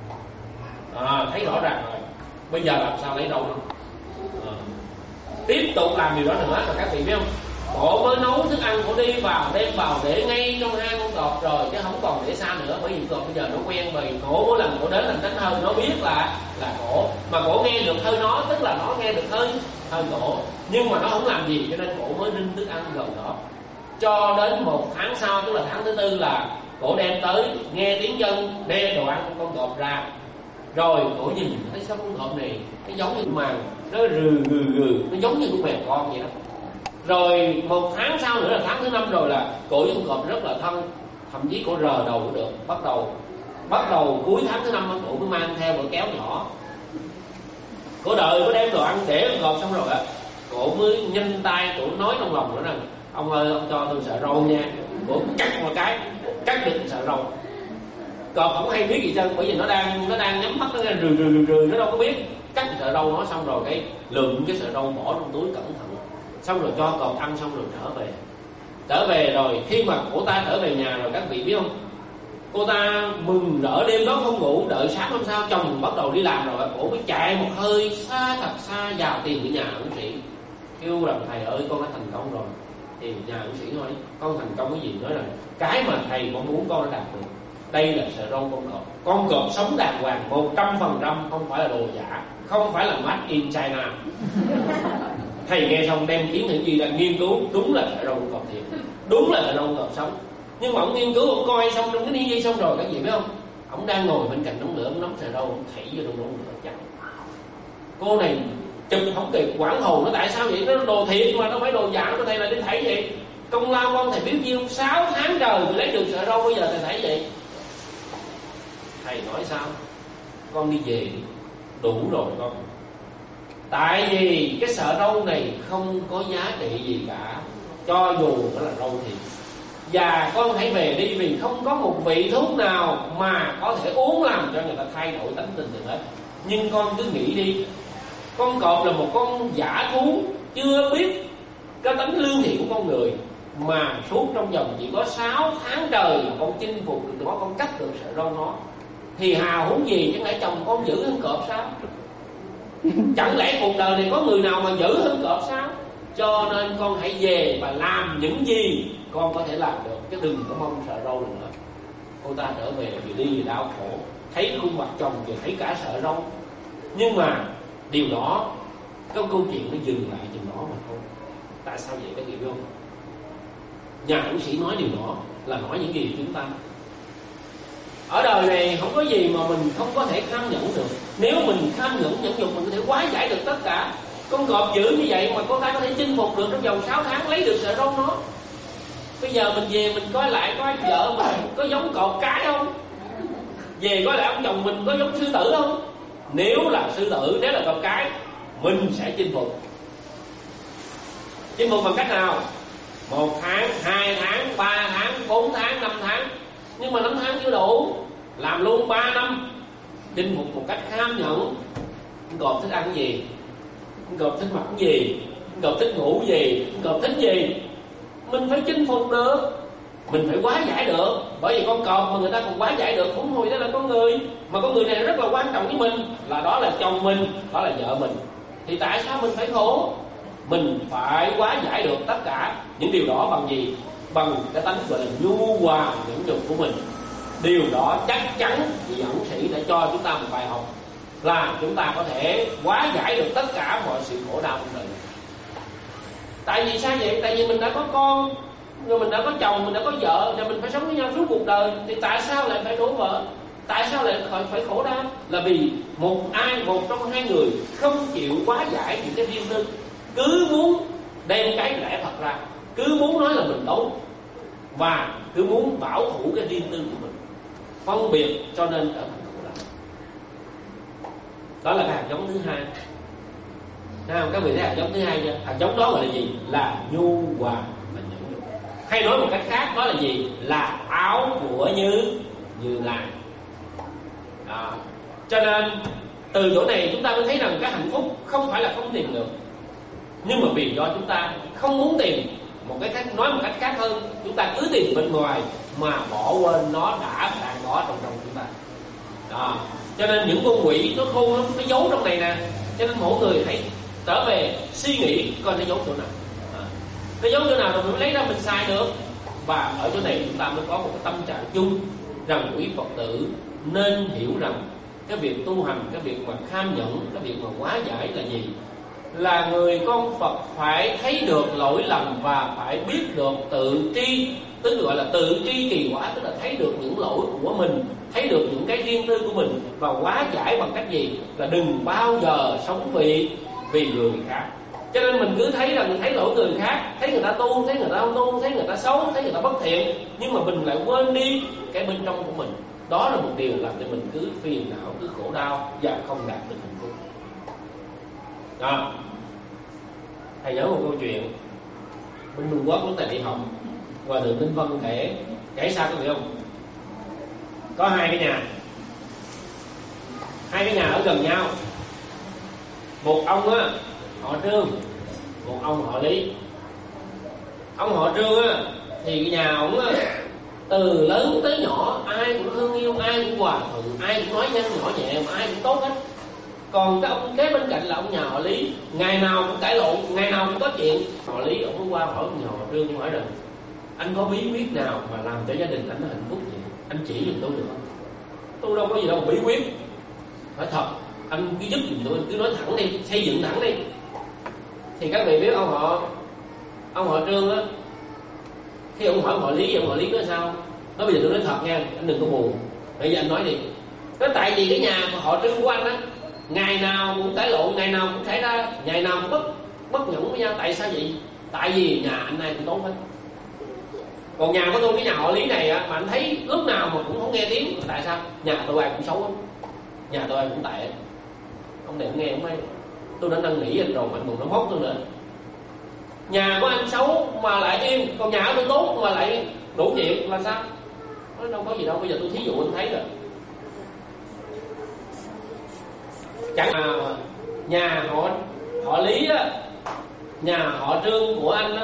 À, thấy rõ ràng rồi, bây giờ làm sao lấy đâu không? À, tiếp tục làm điều đó nữa. Rồi các vị biết không, cổ mới nấu thức ăn, cổ đi vào đem vào để ngay trong hang con cọp rồi, chứ không còn để xa nữa. Bởi vì cọp bây giờ nó quen rồi, cổ mỗi lần cổ đến làm đánh hơi, nó biết là là cổ, mà cổ nghe được hơi nó, tức là nó nghe được hơi hơi cổ, nhưng mà nó không làm gì, cho nên cổ mới rinh thức ăn gần đó. Cho đến một tháng sau, tức là tháng thứ tư, là cổ đem tới, nghe tiếng chân đe đồ ăn của con cọp ra. Rồi cổ nhìn thấy sao con cọp này nó giống như màng, nó rừ rừ rừ, nó giống như con mèo con vậy đó. Rồi một tháng sau nữa là tháng thứ năm rồi, là cổ với con cọp rất là thân, thậm chí cổ rờ đầu cũng được. Bắt đầu bắt đầu cuối tháng thứ năm cổ mới mang theo một kéo nhỏ, cổ đợi cổ đem đồ ăn để con cọp xong rồi á, cổ mới nhanh tay, cổ nói trong lòng nữa rằng ông ơi, ông cho tôi sợi râu nha. Cổ cắt một cái, cắt được sợi râu. Cọp không hay biết gì trơn, bởi vì nó đang nó đang nhắm mắt, nó đang rừ rừ rừ rừ, nó đâu có biết. Cắt sợi râu nó xong rồi cái lượm cái sợi râu bỏ trong túi cẩn thận, xong rồi cho cọp ăn xong rồi trở về. Trở về rồi khi mà cô ta trở về nhà rồi, các vị biết không, cô ta mừng rỡ đêm đó không ngủ, đợi sáng hôm sau chồng bắt đầu đi làm rồi, cổ mới chạy một hơi xa thật xa vào tìm cái nhà ẩn sĩ, kêu rằng thầy ơi con đã thành công rồi. Thì nhà ẩn sĩ nói con thành công cái gì? Nói rằng cái mà thầy con muốn con đã đạt được, đây là sợi râu con cọp, con cọp sống đàng hoàng một trăm phần trăm, không phải là đồ giả, không phải là made in China. Thầy nghe xong đem kiến Thiện Duy ra nghiên cứu, đúng là sợi râu con cọp thiệt, đúng là sợi râu con cọp sống. Nhưng mà ông nghiên cứu, ông coi xong trong cái Thiện Duy xong rồi cái gì biết không? Ông đang ngồi bên cạnh đống lửa, ông nắm sợi râu, ông thảy vô trong đống lửa chặt. Cô này chụp không kịp, quảng hồn nó tại sao vậy? Nó đồ thiệt mà, nó phải đồ giả của thầy là đi thảy vậy. Công lao con thầy biết nhiêu, sáu tháng trời mới lấy được sợi râu, bây giờ thầy thảy vậy. Thầy nói sao? Con đi về đi, đủ rồi con. Tại vì cái sợi râu này không có giá trị gì cả, cho dù nó là râu thiệt. Và con hãy về đi, vì không có một vị thuốc nào mà có thể uống làm cho người ta thay đổi tánh tình được hết. Nhưng con cứ nghĩ đi, con cọp là một con dã thú, chưa biết cái tánh lương thiện của con người, mà suốt trong vòng chỉ có sáu tháng trời mà con chinh phục được nó, con cắt được sợi râu nó, thì hào hứng gì chẳng lẽ chồng con dữ hơn cọp sao? Chẳng lẽ cuộc đời này có người nào mà dữ hơn cọp sao? Cho nên con hãy về và làm những gì con có thể làm được, chứ đừng có mong sợi râu nữa. Cô ta trở về vì đi vì đau khổ, thấy khuôn mặt chồng thì thấy cả sợi râu. Nhưng mà điều đó, cái câu chuyện nó dừng lại chừng đó mà thôi. Tại sao vậy các vị biết không? Nhà ẩn sĩ nói điều đó là nói những gì chúng ta ở đời này không có gì mà mình không có thể kham nhẫn được. Nếu mình kham nhẫn nhẫn nhục, mình có thể hóa giải được tất cả. Con cọp dữ như vậy mà cô ta có thể chinh phục được trong vòng sáu tháng, lấy được sợi râu nó. Bây giờ mình về mình coi lại coi vợ mình có giống cọp cái không? Về coi lại ông chồng mình có giống sư tử không? Nếu là sư tử, nếu là cọp cái, mình sẽ chinh phục. Chinh phục bằng cách nào? Một tháng, hai tháng, ba tháng, bốn tháng, năm tháng. Nhưng mà năm tháng chưa đủ, làm luôn ba năm. Chinh phục một cách kham nhẫn. Con cọp thích ăn cái gì? Con cọp thích mặc cái gì? Con cọp thích ngủ gì? Con cọp thích gì? Mình phải chinh phục được, mình phải hóa giải được. Bởi vì con cọp mà người ta còn hóa giải được, huống hồ đó là con người. Mà con người này rất là quan trọng với mình, là đó là chồng mình, đó là vợ mình. Thì tại sao mình phải khổ? Mình phải hóa giải được tất cả những điều đó bằng gì? Bằng cái tánh gọi là nhu hòa nhẫn nhục của mình. Điều đó chắc chắn vị ẩn sĩ đã cho chúng ta một bài học, là chúng ta có thể hóa giải được tất cả mọi sự khổ đau của mình. Tại vì sao vậy? Tại vì mình đã có con, rồi mình đã có chồng, mình đã có vợ, rồi mình phải sống với nhau suốt cuộc đời. Thì tại sao lại phải đổ vỡ? Tại sao lại phải khổ đau? Là vì một ai, một trong hai người không chịu hóa giải những cái riêng tư, cứ muốn đem cái lẽ thật ra, cứ muốn nói là mình đúng, và cứ muốn bảo thủ cái riêng tư của mình, phân biệt, cho nên trở thành khổ đau. Đó là cái hạt giống thứ hai. Thấy không? Các vị thấy hạt giống thứ hai chưa? Hạt giống đó gọi là gì? Là nhu hòa và nhẫn nhục. Hay nói một cách khác, đó là gì? Là áo của Như Như Lai. À, cho nên từ chỗ này chúng ta mới thấy rằng cái hạnh phúc không phải là không tìm được, nhưng mà vì do chúng ta không muốn tìm. Một cái cách nói một cách khác hơn, chúng ta cứ tìm bên ngoài mà bỏ quên nó đã đang có trong trong chúng ta. Đó. Cho nên những con quỷ nó khôn lắm, nó giấu trong này nè. Cho nên mỗi người hãy trở về suy nghĩ coi nó giấu chỗ nào. À, nó giấu chỗ nào rồi mình mới lấy ra mình xài được. Và ở chỗ này chúng ta mới có một cái tâm trạng chung rằng quý Phật tử nên hiểu rằng cái việc tu hành, cái việc mà kham nhẫn, cái việc mà hóa giải là gì? Là người con Phật phải thấy được lỗi lầm và phải biết được tự tri, tức gọi là tự tri kỳ quả, tức là thấy được những lỗi của mình, thấy được những cái riêng tư của mình và hóa giải bằng cách gì? Là đừng bao giờ sống vì vì người khác. Cho nên mình cứ thấy rằng thấy lỗi người khác, thấy người ta tu, thấy người ta không tu, thấy người ta xấu, thấy người ta bất thiện, nhưng mà mình lại quên đi cái bên trong của mình. Đó là một điều làm cho mình cứ phiền não, cứ khổ đau và không đạt được hạnh phúc. Đó. Thầy nhớ một câu chuyện bên Trung Quốc lúc thầy đi học, Hòa thượng Tinh Vân kể. Kể sao có hiểu không? Có hai cái nhà, hai cái nhà ở gần nhau. Một ông á họ Trương, một ông họ Lý. Ông họ Trương á thì cái nhà ông á, từ lớn tới nhỏ ai cũng thương yêu, ai cũng hòa thuận, ai cũng nói nhân nhỏ nhẹ, ai cũng tốt hết. Còn cái ông kế bên cạnh là ông nhà họ Lý, ngày nào cũng cãi lộn, ngày nào cũng có chuyện. Họ Lý ông mới qua hỏi ông nhà họ Trương, hỏi rằng anh có bí quyết nào mà làm cho gia đình anh hạnh phúc vậy? Anh chỉ giùm tôi được không? Tôi đâu có gì đâu bí quyết. Phải thật, anh cứ giúp giùm tôi, anh cứ nói thẳng đi, xây dựng thẳng đi. Thì các vị biết ông họ ông họ Trương á, khi ông hỏi họ Lý, ông họ Lý nói sao? Nói bây giờ tôi nói thật nha, anh đừng có buồn. Bây giờ anh nói đi. Nói tại vì cái nhà họ Trương của anh á, ngày nào cũng cãi lộn, ngày nào cũng xảy ra, ngày nào cũng bất bất nhẫn với nhau. Tại sao vậy? Tại vì nhà anh này cũng tốt hết. Còn nhà của tôi, cái nhà họ Lý này á, mà anh thấy lúc nào mà cũng không nghe tiếng. Tại sao? Nhà tôi ai cũng xấu lắm, nhà tôi ai cũng tệ. Ông này ông nghe không hay. Tôi đã năn nỉ anh rồi mà anh còn nó móc tôi nữa. Nhà của anh xấu mà lại yên, còn nhà của tôi tốt mà lại đủ chuyện là sao? Nó đâu có gì đâu. Bây giờ tôi thí dụ anh thấy rồi. Chẳng mà nhà họ họ Lý á, nhà họ Trương của anh á,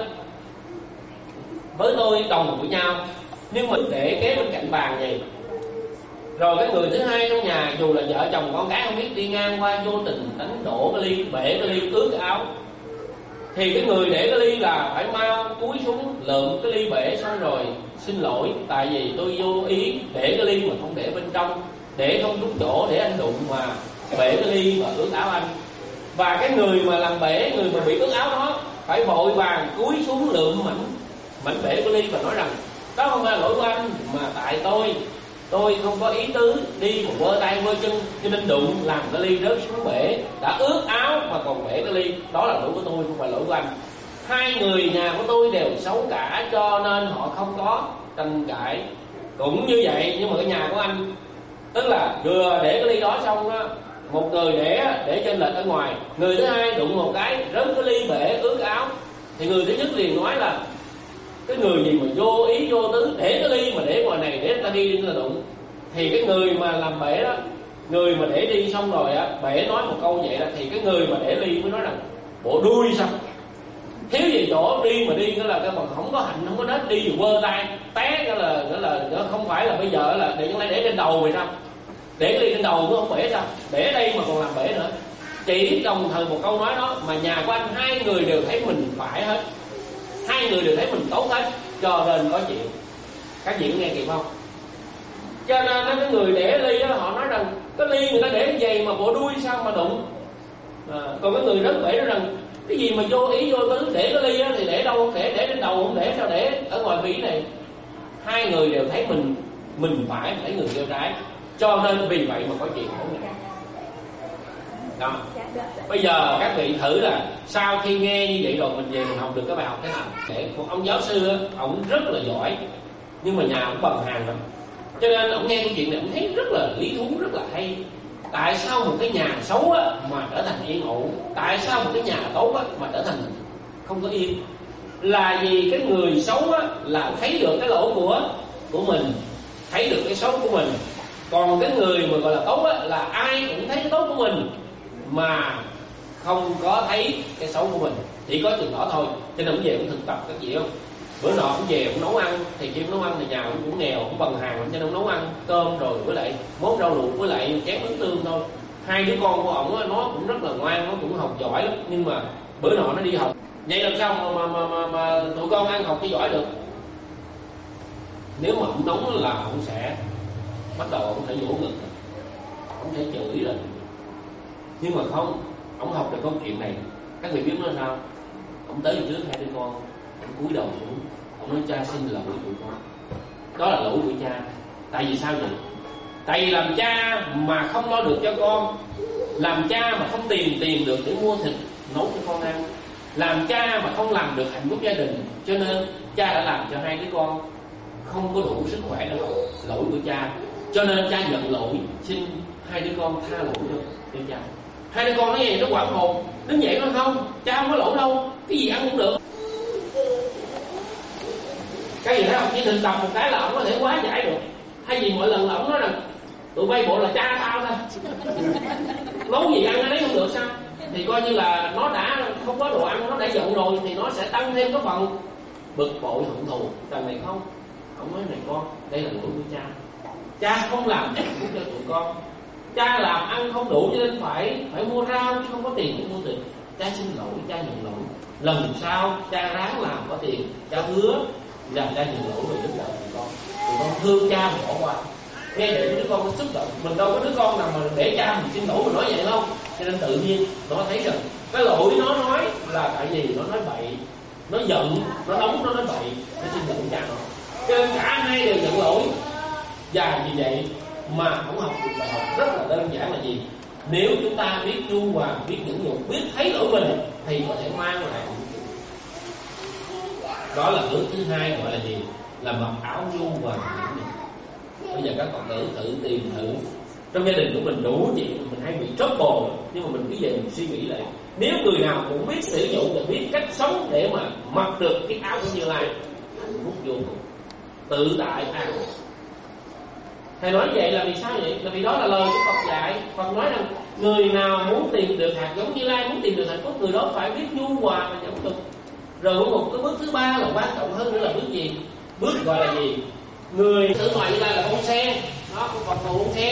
với tôi đồng với nhau, nhưng mình để kế bên cạnh bàn vậy. Rồi cái người thứ hai trong nhà, dù là vợ chồng con cái không biết, đi ngang qua vô tình đánh đổ cái ly, bể cái ly, ướt áo, thì cái người để cái ly là phải mau cúi xuống lượm cái ly bể xong rồi xin lỗi, tại vì tôi vô ý để cái ly mà không để bên trong, để không đúng chỗ để anh đụng mà bể cái ly và ướt áo anh. Và cái người mà làm bể, người mà bị ướt áo đó phải vội vàng cúi xuống lượm mảnh mảnh bể cái ly và nói rằng đó không phải lỗi của anh, mà tại tôi tôi không có ý tứ, đi một vơ tay vơ chân cho nên đụng làm cái ly rớt xuống bể, đã ướt áo mà còn bể cái ly. Đó là lỗi của tôi, không phải lỗi của anh. Hai người nhà của tôi đều xấu cả, cho nên họ không có tranh cãi. Cũng như vậy, nhưng mà cái nhà của anh, tức là vừa để cái ly đó xong đó, một người để để trên lệch ở ngoài, người thứ hai đụng một cái rớt cái ly bể ướt áo, thì người thứ nhất liền nói là cái người gì mà vô ý vô tứ để cái ly mà để ngoài này để người ta đi là đụng. Thì cái người mà làm bể đó, người mà để đi xong rồi á, bể nói một câu vậy đó, thì cái người mà để ly mới nói rằng bộ đuôi sao thiếu gì chỗ đi mà đi, nghĩa là cái bằng không có hạnh không có nết, đi vừa quơ tay té, nghĩa là nghĩa là nó không phải là bây giờ là để cái để trên đầu vậy sao, để cái ly trên đầu nó không bể sao, để đây mà còn làm bể nữa. Chỉ đồng thời một câu nói đó mà nhà của anh hai người đều thấy mình phải hết, hai người đều thấy mình tốt hết, cho nên có chuyện. Các vị nghe kịp không? Cho nên cái người để ly đó, họ nói rằng cái ly người ta để như vậy mà bộ đuôi sao mà đụng. À, còn cái người rớt bể nói rằng cái gì mà vô ý vô tứ để cái ly đó, thì để đâu không để, để trên đầu không để, sao để ở ngoài vỉ này. Hai người đều thấy mình mình phải, thấy người kêu trái, cho nên vì vậy mà có chuyện mỗi ngày. Đó. Bây giờ các vị thử là sau khi nghe như vậy rồi mình về mình học được cái bài học thế nào. Để một ông giáo sư á, ông rất là giỏi nhưng mà nhà ông bằng hàng lắm, cho nên ông nghe câu chuyện này ông thấy rất là lý thú, rất là hay. Tại sao một cái nhà xấu á, mà trở thành yên ổn? Tại sao một cái nhà tốt á, mà trở thành không có yên? Là vì cái người xấu á, là thấy được cái lỗi của của mình, thấy được cái xấu của mình. Còn cái người mà gọi là tốt á, là ai cũng thấy cái tốt của mình mà không có thấy cái xấu của mình, chỉ có chừng đó thôi. Cho nên ông về ông thực tập các chị không? Bữa nọ cũng về cũng nấu ăn, thì khi nấu ăn thì nhà cũng, cũng nghèo, cũng bằng hàng, cho nên nấu ăn cơm rồi với lại món rau luộc với lại chén bánh tương thôi. Hai đứa con của ổng nó cũng rất là ngoan, nó cũng học giỏi lắm, nhưng mà bữa nọ nó đi học vậy làm sao mà mà mà, mà, mà tụi con ăn học cho giỏi được? Nếu mà ổng nóng là ổng sẽ bắt đầu ổng phải vỗ ngực, ổng sẽ chửi rồi. Nhưng mà không, ổng học được câu chuyện này. Các vị biết nó sao? Ổng tới trước hai đứa con, ổng cúi đầu xuống, ổng nói cha xin lỗi tụi con, đó là lỗi của cha. Tại vì sao vậy? Tại vì làm cha mà không lo được cho con, làm cha mà không tìm tiền được để mua thịt nấu cho con ăn, làm cha mà không làm được hạnh phúc gia đình, cho nên cha đã làm cho hai đứa con không có đủ sức khỏe đâu. Lỗi của cha, cho nên cha nhận lỗi, xin hai đứa con tha lỗi cho, cho cha. Hai đứa con nói vậy nó hoảng hồn, đứng dậy nó không, cha không có lỗi đâu, cái gì ăn cũng được. Cái gì thấy không? Chỉ thực tập một cái là ông có thể hóa giải được. Hay vì mỗi lần là ông nói rằng tụi bay bộ là cha tao thôi, nấu gì ăn cái đấy không được sao? Thì coi như là nó đã không có đồ ăn, nó đã giận rồi, thì nó sẽ tăng thêm cái phần bực bội hận thù. Lần này không, ông nói này con, đây là lỗi của cha. Cha không làm hạnh phúc cho tụi con, cha làm ăn không đủ cho nên phải phải mua rau chứ không có tiền để mua thịt. Cha xin lỗi, cha nhận lỗi. Lần sau cha ráng làm có tiền, cha hứa là cha nhận lỗi và giúp đỡ tụi con. Tụi con thương cha mà bỏ qua. Nghe vậy đứa con nó xúc động. Mình đâu có đứa con nào mà để cha mình xin lỗi mà nói vậy không. Cho nên tự nhiên nó thấy rằng cái lỗi nó nói là tại vì nó nói bậy, nó giận, nó nóng, nó nói bậy, nó xin lỗi cha nó. Cho nên cả hai đều nhận lỗi. Và vì vậy mà không học được bài học rất là đơn giản là gì? Nếu chúng ta biết nhu hòa, biết nhẫn nhục, biết thấy lỗi mình thì có thể mang lại. Đó là hướng thứ hai, gọi là gì? Là mặc áo nhu hòa. Bây giờ các bạn tử tự tìm thử trong gia đình của mình đủ chuyện mình hay bị trouble, nhưng mà mình cứ về mình suy nghĩ lại, nếu người nào cũng biết sử dụng và biết cách sống để mà mặc được cái áo của Như Lai, hạnh phúc vô cùng, tự tại an ổn. Thầy nói vậy là vì sao vậy? Là vì đó là lời của Phật dạy. Phật nói rằng người nào muốn tìm được hạt giống Như Lai, muốn tìm được hạnh phúc, người đó phải biết nhu hòa và nhẫn nhục. Rồi một cái bước thứ ba là quan trọng hơn nữa là bước gì? Bước gọi là gì? Người tự ngoài Như Lai là bông sen, đó của Phật màu bông sen.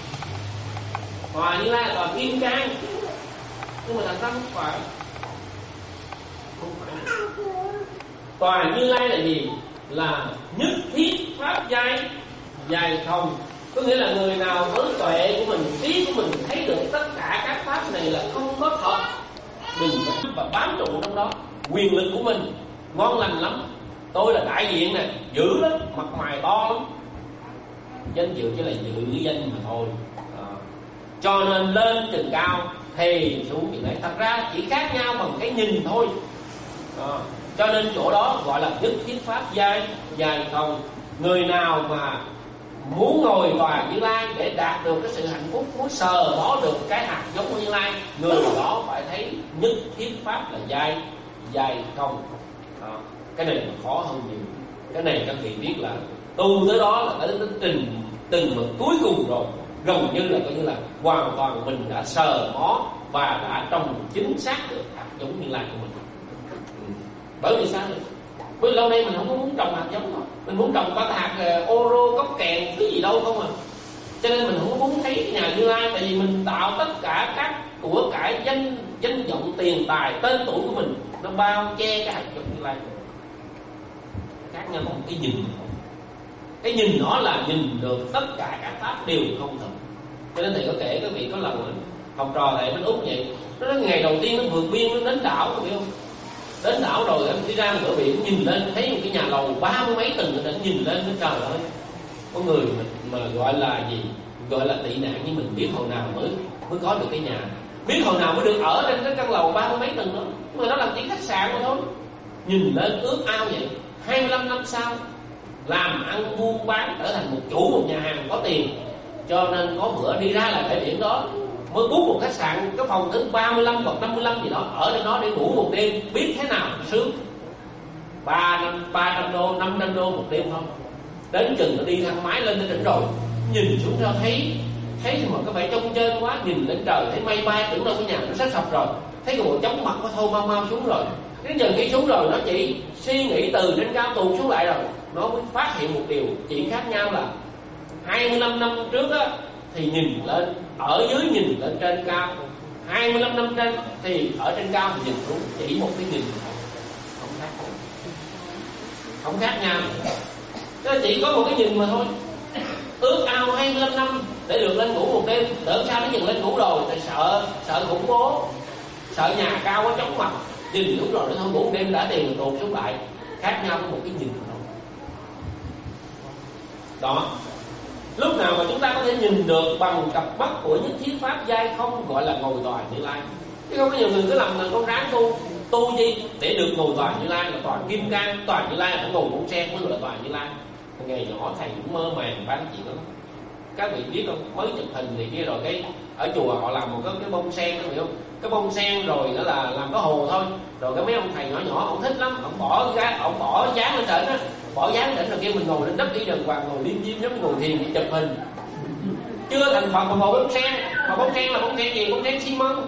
Hòa Như Lai là tòa kim cang, nhưng mà thành ra không phải. Không phải. Tòa Như Lai là gì? Là nhất thiết pháp giai, dài không. Có nghĩa là người nào với tuệ của mình, trí của mình thấy được tất cả các pháp này là không có thật, đừng có và bám trụ trong đó. Quyền lực của mình ngon lành lắm, tôi là đại diện nè, dữ lắm, mặt mày to lắm, danh dự chỉ là dự danh mà thôi. Đó. Cho nên lên chừng cao thì xuống chừng đấy. Thật ra chỉ khác nhau bằng cái nhìn thôi. Đó. Cho nên chỗ đó gọi là nhất thiết pháp giai, dài không. Người nào mà muốn ngồi tòa Như Lai để đạt được cái sự hạnh phúc, muốn sờ mó được cái hạt giống của Như Lai, người đó phải thấy nhất thiết pháp là giai, dài không. Đó. Cái này là khó hơn nhiều. Cái này các vị biết là tu tới đó là tới đến trình từng mực cuối cùng rồi, gần như là coi như là hoàn toàn mình đã sờ mó và đã trồng chính xác được hạt giống Như Lai của mình. Ừ. Bởi vì sao? Bởi vì lâu nay mình không có muốn trồng hạt giống đâu, mình muốn trồng ba hạt ô rô, cốc kèn, cái gì đâu không à. Cho nên mình không có muốn thấy nhà Như Lai, tại vì mình tạo tất cả các của cải danh danh vọng, tiền tài, tên tuổi của mình nó bao che cái hạt giống Như Lai. Khác nhau một cái nhìn, cái nhìn đó là nhìn được tất cả các pháp đều không thật. Cho nên thầy có kể các vị có lần học trò thầy bên Úc vậy, nó nói ngày đầu tiên nó vượt biên nó đến đảo, có biết không? Đến đảo rồi em đi ra cửa biển nhìn lên thấy một cái nhà lầu ba mươi mấy tầng, nó nhìn lên nó trời ơi, có người mà, mà gọi là gì, gọi là tị nạn, như mình biết hồi nào mới mới có được cái nhà, biết hồi nào mới được ở trên cái căn lầu ba mươi mấy tầng đó, nhưng mà nó làm chỉ khách sạn mà thôi. Nhìn lên ước ao vậy. Hai mươi lăm năm sau làm ăn buôn bán trở thành một chủ một nhà hàng có tiền, cho nên có bữa đi ra lại bãi biển đó mới book một khách sạn, cái phòng thứ ba mươi lăm hoặc năm mươi lăm gì đó, ở trên đó để ngủ một đêm, biết thế nào sướng. ba trăm đô, năm trăm đô một đêm không. Đến chừng nó đi thang máy lên tới đỉnh rồi, nhìn xuống ra thấy thấy mà có vẻ trông trên quá, nhìn lên trời thấy mây bay, tưởng đâu cái nhà nó sắp sập rồi, thấy cái bộ chóng mặt có thôi mau mau xuống rồi. Đến giờ khi xuống rồi nó chỉ suy nghĩ từ trên cao tụt xuống lại rồi, nó mới phát hiện một điều chuyện khác nhau là hai mươi lăm năm trước á thì nhìn lên, ở dưới nhìn lên trên cao, hai mươi lăm năm trên thì ở trên cao thì nhìn xuống, chỉ một cái nhìn không khác không khác nhau, nó chỉ có một cái nhìn mà thôi. Ước ao hai mươi lăm năm để được lên ngủ một đêm, đỡ sao nó dừng lên ngủ rồi thì sợ sợ khủng bố, sợ nhà cao quá chóng mặt, nhìn đúng rồi nó không ngủ đêm đã tiền rồi tụt xuống lại, khác nhau có một cái nhìn thôi. Đó, lúc nào mà chúng ta có thể nhìn được bằng cặp mắt của nhất thiết pháp giai không, gọi là ngồi tòa Như Lai. Chứ không có nhiều người cứ làm là con ráng tu tu gì để được ngồi tòa Như Lai, là tòa kim cang, tòa Như Lai là phải ngồi bổng sen mới gọi là tòa Như Lai. Ngày nhỏ thầy cũng mơ màng bán chuyện đó. Các vị biết không, mới chụp hình thì kia rồi cái ở chùa họ làm một cái, cái bông sen, có hiểu không? Cái bông sen rồi nó là làm cái hồ thôi, rồi cái mấy ông thầy nhỏ nhỏ ông thích lắm, ông bỏ cái ông bỏ dán lên trển á, bỏ dán lên rồi kia mình ngồi lên đất đi đường hoàng, ngồi liêm diêm giống ngồi thiền để chụp hình. Chưa thành Phật mà ngồi bông sen, mà bông sen là bông sen gì? Bông sen xi măng,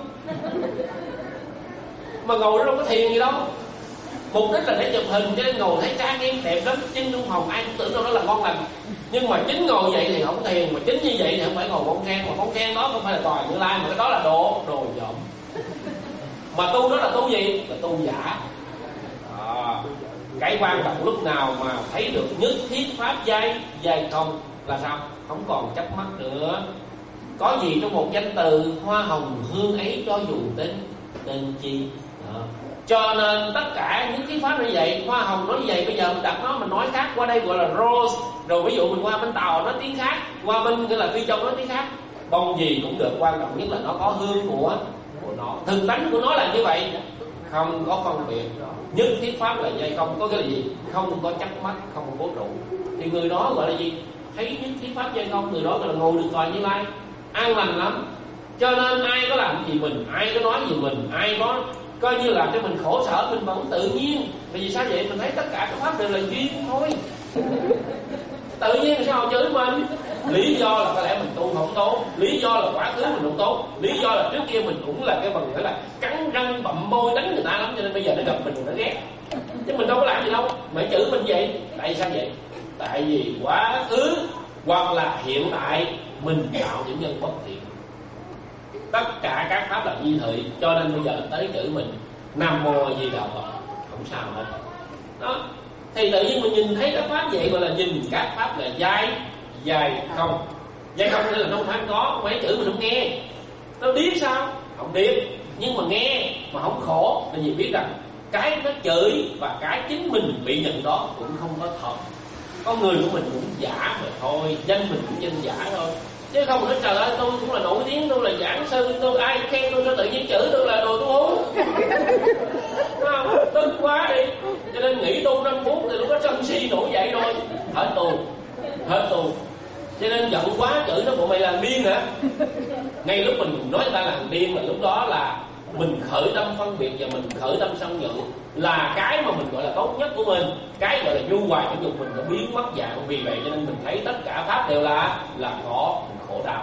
mà ngồi đó đâu có thiền gì đâu, mục đích là để chụp hình, cho nên ngồi thấy trang nghiêm đẹp lắm, chân trung hồng ai cũng tưởng đâu đó là ngon lành. Nhưng mà chính ngồi vậy thì không thiền, mà chính như vậy thì không phải ngồi bông sen, mà bông sen đó không phải là tòa Như Lai, mà cái đó là đồ đồ dởm. Mà tu đó là tu gì? Là tu giả. À, cái quan trọng lúc nào mà thấy được nhất thiết pháp giai giai không là sao? Không còn chấp mắc nữa. Có gì trong một danh từ hoa hồng hương ấy cho dù tên tên chi đó. Cho nên tất cả những cái pháp như vậy, hoa hồng nói như vậy, bây giờ mình đặt nó mình nói khác, qua đây gọi là rose, rồi ví dụ mình qua bên Tàu nói tiếng khác, qua bên cái là Phi Châu nói tiếng khác. Bông gì cũng được, quan trọng nhất là nó có hương của của nó, thực tánh của nó là như vậy, không có phân biệt. Nhất thiết pháp là dây không có cái gì, không có chấp mắc, không có cố trụ, thì người đó gọi là gì? Thấy nhất thiết pháp dây không, người đó gọi là ngồi được còi Như Lai, an lành lắm. Cho nên ai có làm gì mình, ai có nói gì mình, ai có coi như làm cho mình khổ sở, mình vẫn tự nhiên. Vì vì sao vậy? Mình thấy tất cả các pháp đều là duyên thôi. Tự nhiên sao họ chửi mình? Lý do là có lẽ mình tu không tốt, lý do là quá khứ mình không tốt, lý do là trước kia mình cũng là cái phần nghĩa là cắn răng bậm môi đánh người ta lắm, cho nên bây giờ nó gặp mình nó ghét. Chứ mình đâu có làm gì đâu mà chửi mình vậy. Tại sao vậy? Tại vì quá khứ hoặc là hiện tại mình tạo những nhân bất thiện. Tất cả các pháp là di thị, cho nên bây giờ tới chửi mình Nam Mô A Di Đà Phật, không sao hết. Đó, thì tự nhiên mình nhìn thấy các pháp vậy gọi là nhìn các pháp là dai dài không. Dai không nên là không phải có, mấy chữ mình không nghe. Nó biết sao? Không biết. Nhưng mà nghe mà không khổ, thì vì biết rằng cái nó chửi và cái chính mình bị nhận đó cũng không có thật. Con người của mình cũng giả mà thôi, danh mình cũng danh giả thôi. Chứ không nói trời ơi tôi cũng là nổi tiếng, tôi là giảng sư, tôi ai khen tôi sao tự nhiên chửi tôi là đồ tu hú. Không, tức quá đi. Cho nên nghỉ tu năm phút thì lúc đó sân si nổi dậy rồi, hết tu, hết tu. Cho nên giận quá chửi nó bộ mày làm điên hả? Ngay lúc mình nói người ta làm điên là lúc đó là mình khởi tâm phân biệt và mình khởi tâm sân giận, là cái mà mình gọi là tốt nhất của mình, cái gọi là nhu hoài trong dục mình nó biến mất dạng. Vì vậy cho nên mình thấy tất cả pháp đều là là có khổ đau.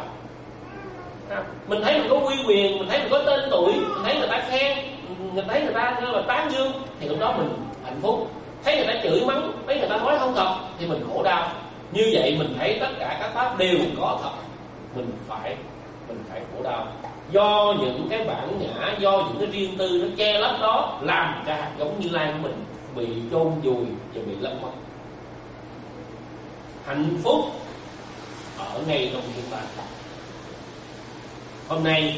Mình thấy mình có uy quyền, mình thấy mình có tên tuổi, mình thấy người ta khen, mình thấy người ta là tán dương, thì lúc đó mình hạnh phúc. Thấy người ta chửi mắng, thấy người ta nói không thật thì mình khổ đau. Như vậy mình thấy tất cả các pháp đều có thật, mình phải mình phải khổ đau. Do những cái bản ngã, do những cái riêng tư nó che lấp đó, làm cho hạt giống Như Lai của mình bị chôn vùi và bị lấp mất. Hạnh phúc ở ngay trong chúng ta. Hôm nay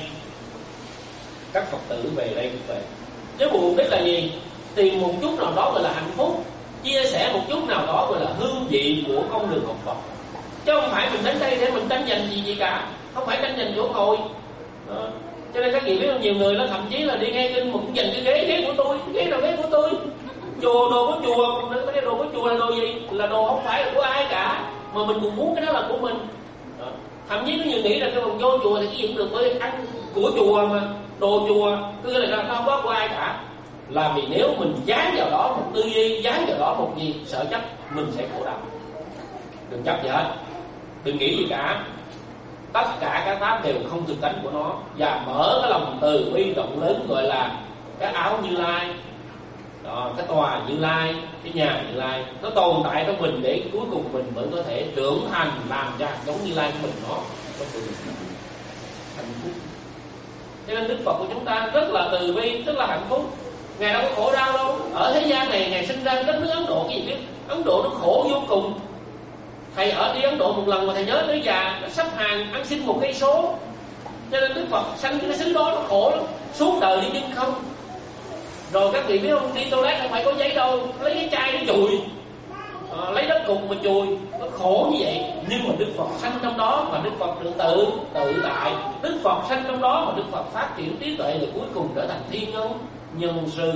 các Phật tử về đây cũng vậy, chứ mục đích là gì? Tìm một chút nào đó gọi là hạnh phúc, chia sẻ một chút nào đó gọi là hương vị của con đường học Phật. Chứ không phải mình đến đây để mình tranh giành gì gì cả, không phải tranh giành chỗ ngồi. Đó. Cho nên các vị biết không, nhiều người nó thậm chí là đi nghe kinh mà cũng dành cái ghế, ghế của tôi, ghế nào ghế của tôi. Chùa đồ của chùa, cái đồ của chùa là đồ gì? Là đồ không phải là của ai cả, mà mình cũng muốn cái đó là của mình. Đó. Thậm chí có nhiều nghĩ là cái mình vô chùa thì cái gì cũng được, bởi ăn của chùa mà, đồ chùa, cứ là nó không có của ai cả. Là vì nếu mình dán vào đó một tư duy, dán vào đó một gì sợ chấp, mình sẽ khổ đau. Đừng chấp gì hết, đừng nghĩ gì cả. Tất cả các pháp đều không thực tánh của nó, và mở cái lòng từ bi rộng lớn gọi là cái áo Như Lai, đó, cái tòa Như Lai, cái nhà Như Lai, nó tồn tại trong mình để cuối cùng mình mới có thể trưởng thành, làm cho hạt giống Như Lai của mình nó có sự hạnh phúc. Cho nên Đức Phật của chúng ta rất là từ bi, rất là hạnh phúc. Ngài đâu có khổ đau đâu. Ở thế gian này Ngài sinh ra đất nước Ấn Độ, cái gì biết, Ấn Độ nó khổ vô cùng. Thầy ở đi Ấn Độ một lần mà thầy nhớ tới già, nó sắp hàng ăn xin một cây số. Cho nên Đức Phật sanh cái xứ đó nó khổ lắm, suốt đời đi chân không. Rồi các vị biết không, đi toilet không phải có giấy đâu, lấy cái chai nó chùi, à, lấy đất cục mà chùi, nó khổ như vậy. Nhưng mà Đức Phật sanh trong đó mà Đức Phật tự tự tự tại, Đức Phật sanh trong đó mà Đức Phật phát triển trí tuệ, rồi cuối cùng trở thành thiên nhân nhân sư.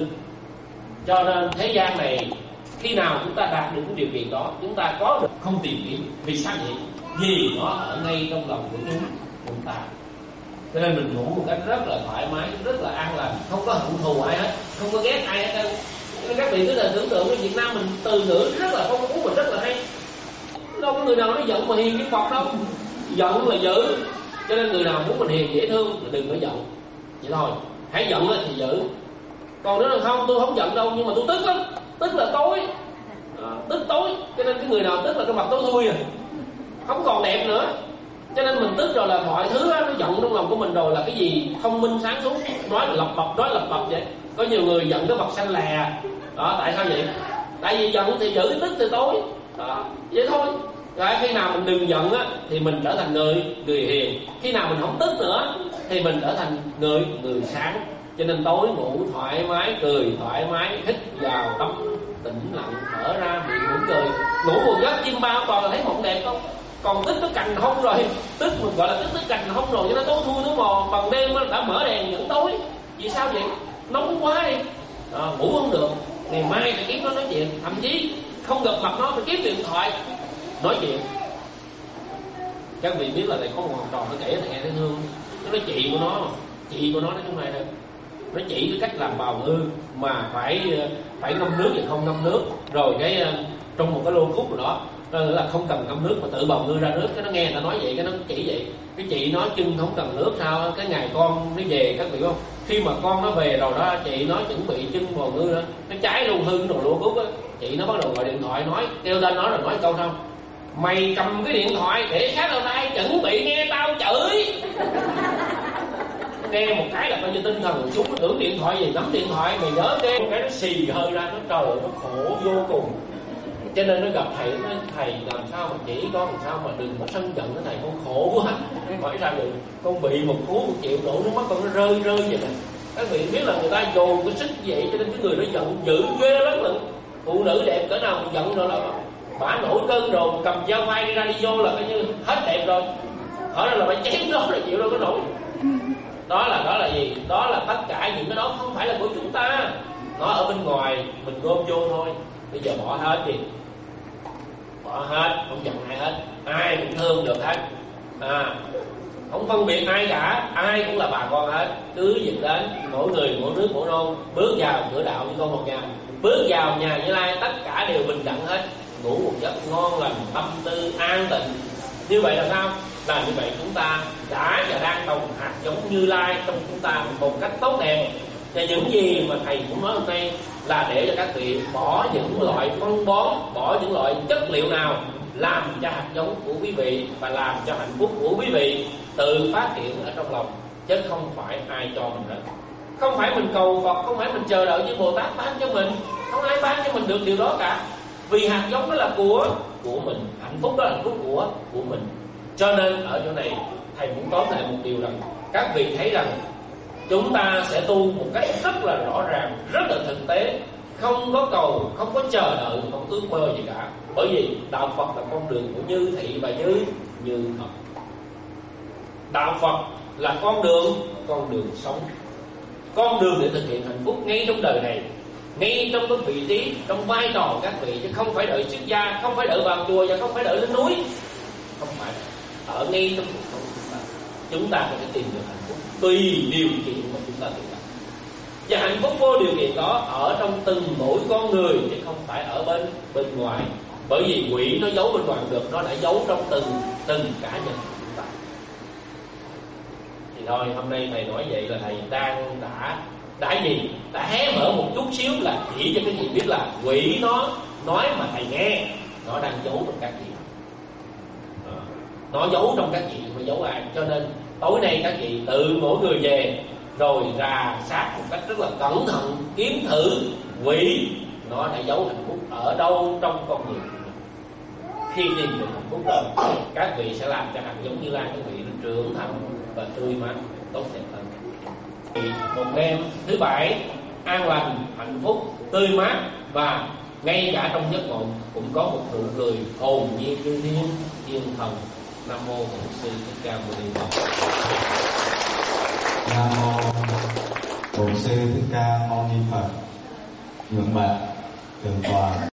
Cho nên thế gian này khi nào chúng ta đạt được cái điều kiện đó, chúng ta có được không tìm kiếm. Vì sao vậy? Vì nó ở ngay trong lòng của chúng chúng ta. Cho nên mình ngủ một cách rất là thoải mái, rất là an lành, không có hận thù ai hết, không có ghét ai hết. Nên các vị cứ là tưởng tượng ở Việt Nam mình từ ngữ rất là phong phú và rất là hay. Đâu có người nào nói giận mà hiền như Phật đâu. Giận là dữ. Cho nên người nào muốn mình hiền dễ thương thì đừng có giận. Vậy thôi, hãy giận thì dữ. Còn nếu là không, tôi không giận đâu, nhưng mà tôi tức lắm. Tức là tối, à, tức tối. Cho nên cái người nào tức là cái mặt tối thui à, không còn đẹp nữa. Cho nên mình tức rồi là mọi thứ đó, nó giận trong lòng của mình rồi là cái gì thông minh sáng suốt, nói là lập bập, nói lập bập vậy. Có nhiều người giận cái mặt xanh lè. Đó, tại sao vậy? Tại vì giận thì dữ, tức thì tối. Đó, vậy thôi. Rồi khi nào mình đừng giận á thì mình trở thành người người hiền, khi nào mình không tức nữa thì mình trở thành người người sáng. Cho nên tối ngủ thoải mái, cười thoải mái, hít vào tâm tĩnh lặng, thở ra miệng mỉm cười. Ngủ một giấc chim bao toàn là thấy mộng đẹp không? Còn tức nó cành không rồi, tức mình gọi là tức tức cành không rồi, cho nó tối thui nó mò. Bằng đêm nó đã mở đèn vẫn tối. Vì sao vậy? Nóng quá đi, à, ngủ không được. Ngày mai phải kiếm nó nói chuyện, thậm chí không gặp mặt nó phải kiếm điện thoại nói chuyện. Các vị biết là thầy có một học trò nó kể thầy nghe thấy thương. Nó nói chị của nó, chị của nó nói trong này thôi. Nó chỉ cái cách làm bào ngư mà phải phải ngâm nước và không ngâm nước. Rồi cái trong một cái lô cúc rồi đó, đó là không cần ngâm nước mà tự bào ngư ra nước. Cái nó nghe người ta nói vậy, cái nó chỉ vậy. Cái chị nói chân không cần nước sao? Cái ngày con nó về, các vị không? Khi mà con nó về rồi đó, chị nó chuẩn bị chân bào ngư đó, nó cháy luôn hư rồi lô cúc á. Chị nó bắt đầu gọi điện thoại nói, kêu tên nó rồi nói câu không? Mày cầm cái điện thoại để sát vào tay, chuẩn bị nghe tao chửi. Nghe một cái là coi như tinh thần của chúng, nó tưởng điện thoại gì, nắm điện thoại mày nhớ cái cái nó xì hơi ra, nó trời nó khổ vô cùng. Cho nên nó gặp thầy, nó nói thầy làm sao mà chỉ con làm sao mà đừng có sân giận với thầy, con khổ quá. Hỏi sao được, con bị một cú một triệu đổ nước mắt con nó rơi rơi vậy nè. Các vị biết là người ta dồn cái sức vậy, cho nên cái người nó giận dữ ghê lắm rồi. Phụ nữ đẹp cỡ nào mà giận rồi là bả nổi cơn rồi, cầm dao vai đi ra đi vô là coi như hết đẹp rồi. Hỏi là phải chém nó là chịu đâu có nổi. Đó là đó là gì? Đó là tất cả những cái đó không phải là của chúng ta. Nó ở bên ngoài mình gom vô thôi. Bây giờ bỏ hết đi, bỏ hết, không giận ai hết, ai cũng thương được hết, à, không phân biệt ai cả, ai cũng là bà con hết. Cứ việc đến mỗi người mỗi nước mỗi nôn, bước vào cửa đạo như con một nhà, bước vào nhà Như Lai tất cả đều bình đẳng hết. Ngủ một giấc ngon lành, tâm tư an tịnh. Như vậy là sao? Là như vậy chúng ta đã và đang trồng hạt giống Như Lai trong chúng ta một cách tốt đẹp. Và những gì mà thầy cũng nói hôm nay là để cho các vị bỏ những loại phân bón, bỏ những loại chất liệu nào làm cho hạt giống của quý vị và làm cho hạnh phúc của quý vị tự phát triển ở trong lòng, chứ không phải ai cho mình hết. Không phải mình cầu Phật, không phải mình chờ đợi như Bồ Tát ban cho mình, không ai ban cho mình được điều đó cả. Vì hạt giống đó là của của mình, hạnh phúc đó là hạnh phúc của của mình. Cho nên ở chỗ này thầy muốn tóm lại một điều rằng các vị thấy rằng chúng ta sẽ tu một cách rất là rõ ràng, rất là thực tế, không có cầu, không có chờ đợi, không ước mơ gì cả. Bởi vì đạo Phật là con đường của như thị và như như thật. Đạo Phật là con đường, con đường sống, con đường để thực hiện hạnh phúc ngay trong đời này, ngay trong cái vị trí, trong vai trò các vị, chứ không phải đợi xuất gia, không phải đợi vào chùa và không phải đợi lên núi, không phải. Ở ngay trong cuộc sống chúng ta, chúng ta có thể tìm được hạnh phúc tùy điều kiện mà chúng ta tìm được. Và hạnh phúc vô điều kiện đó ở trong từng mỗi con người, chứ không phải ở bên bên ngoài. Bởi vì quỷ nó giấu bên ngoài được, nó đã giấu trong từng từng cá nhân của chúng ta. Thì thôi, hôm nay thầy nói vậy là thầy đang đã đã gì? Đã hé mở một chút xíu là chỉ cho cái gì biết là quỷ nó nói mà thầy nghe, nó đang giấu trong các gì. Nó giấu trong các chị mà giấu ai. Cho nên tối nay các chị tự mỗi người về rồi rà sát một cách rất là cẩn thận, kiếm thử quỷ nó đã giấu hạnh phúc ở đâu trong con người. Khi tìm được hạnh phúc rồi, các vị sẽ làm cho hạt giống Như Lai các vị nó trưởng thành và tươi mát, tốt đẹp hơn. Một đêm thứ bảy an lành, hạnh phúc, tươi mát, và ngay cả trong giấc mộng cũng có một nụ cười hồn nhiên như thiên thiên thần. Nam mô Bổn Sư Thích Ca Mâu Ni Phật. Nam mô Bổn Sư Thích Ca Mâu Ni Phật. Nguyện bạch thượng tọa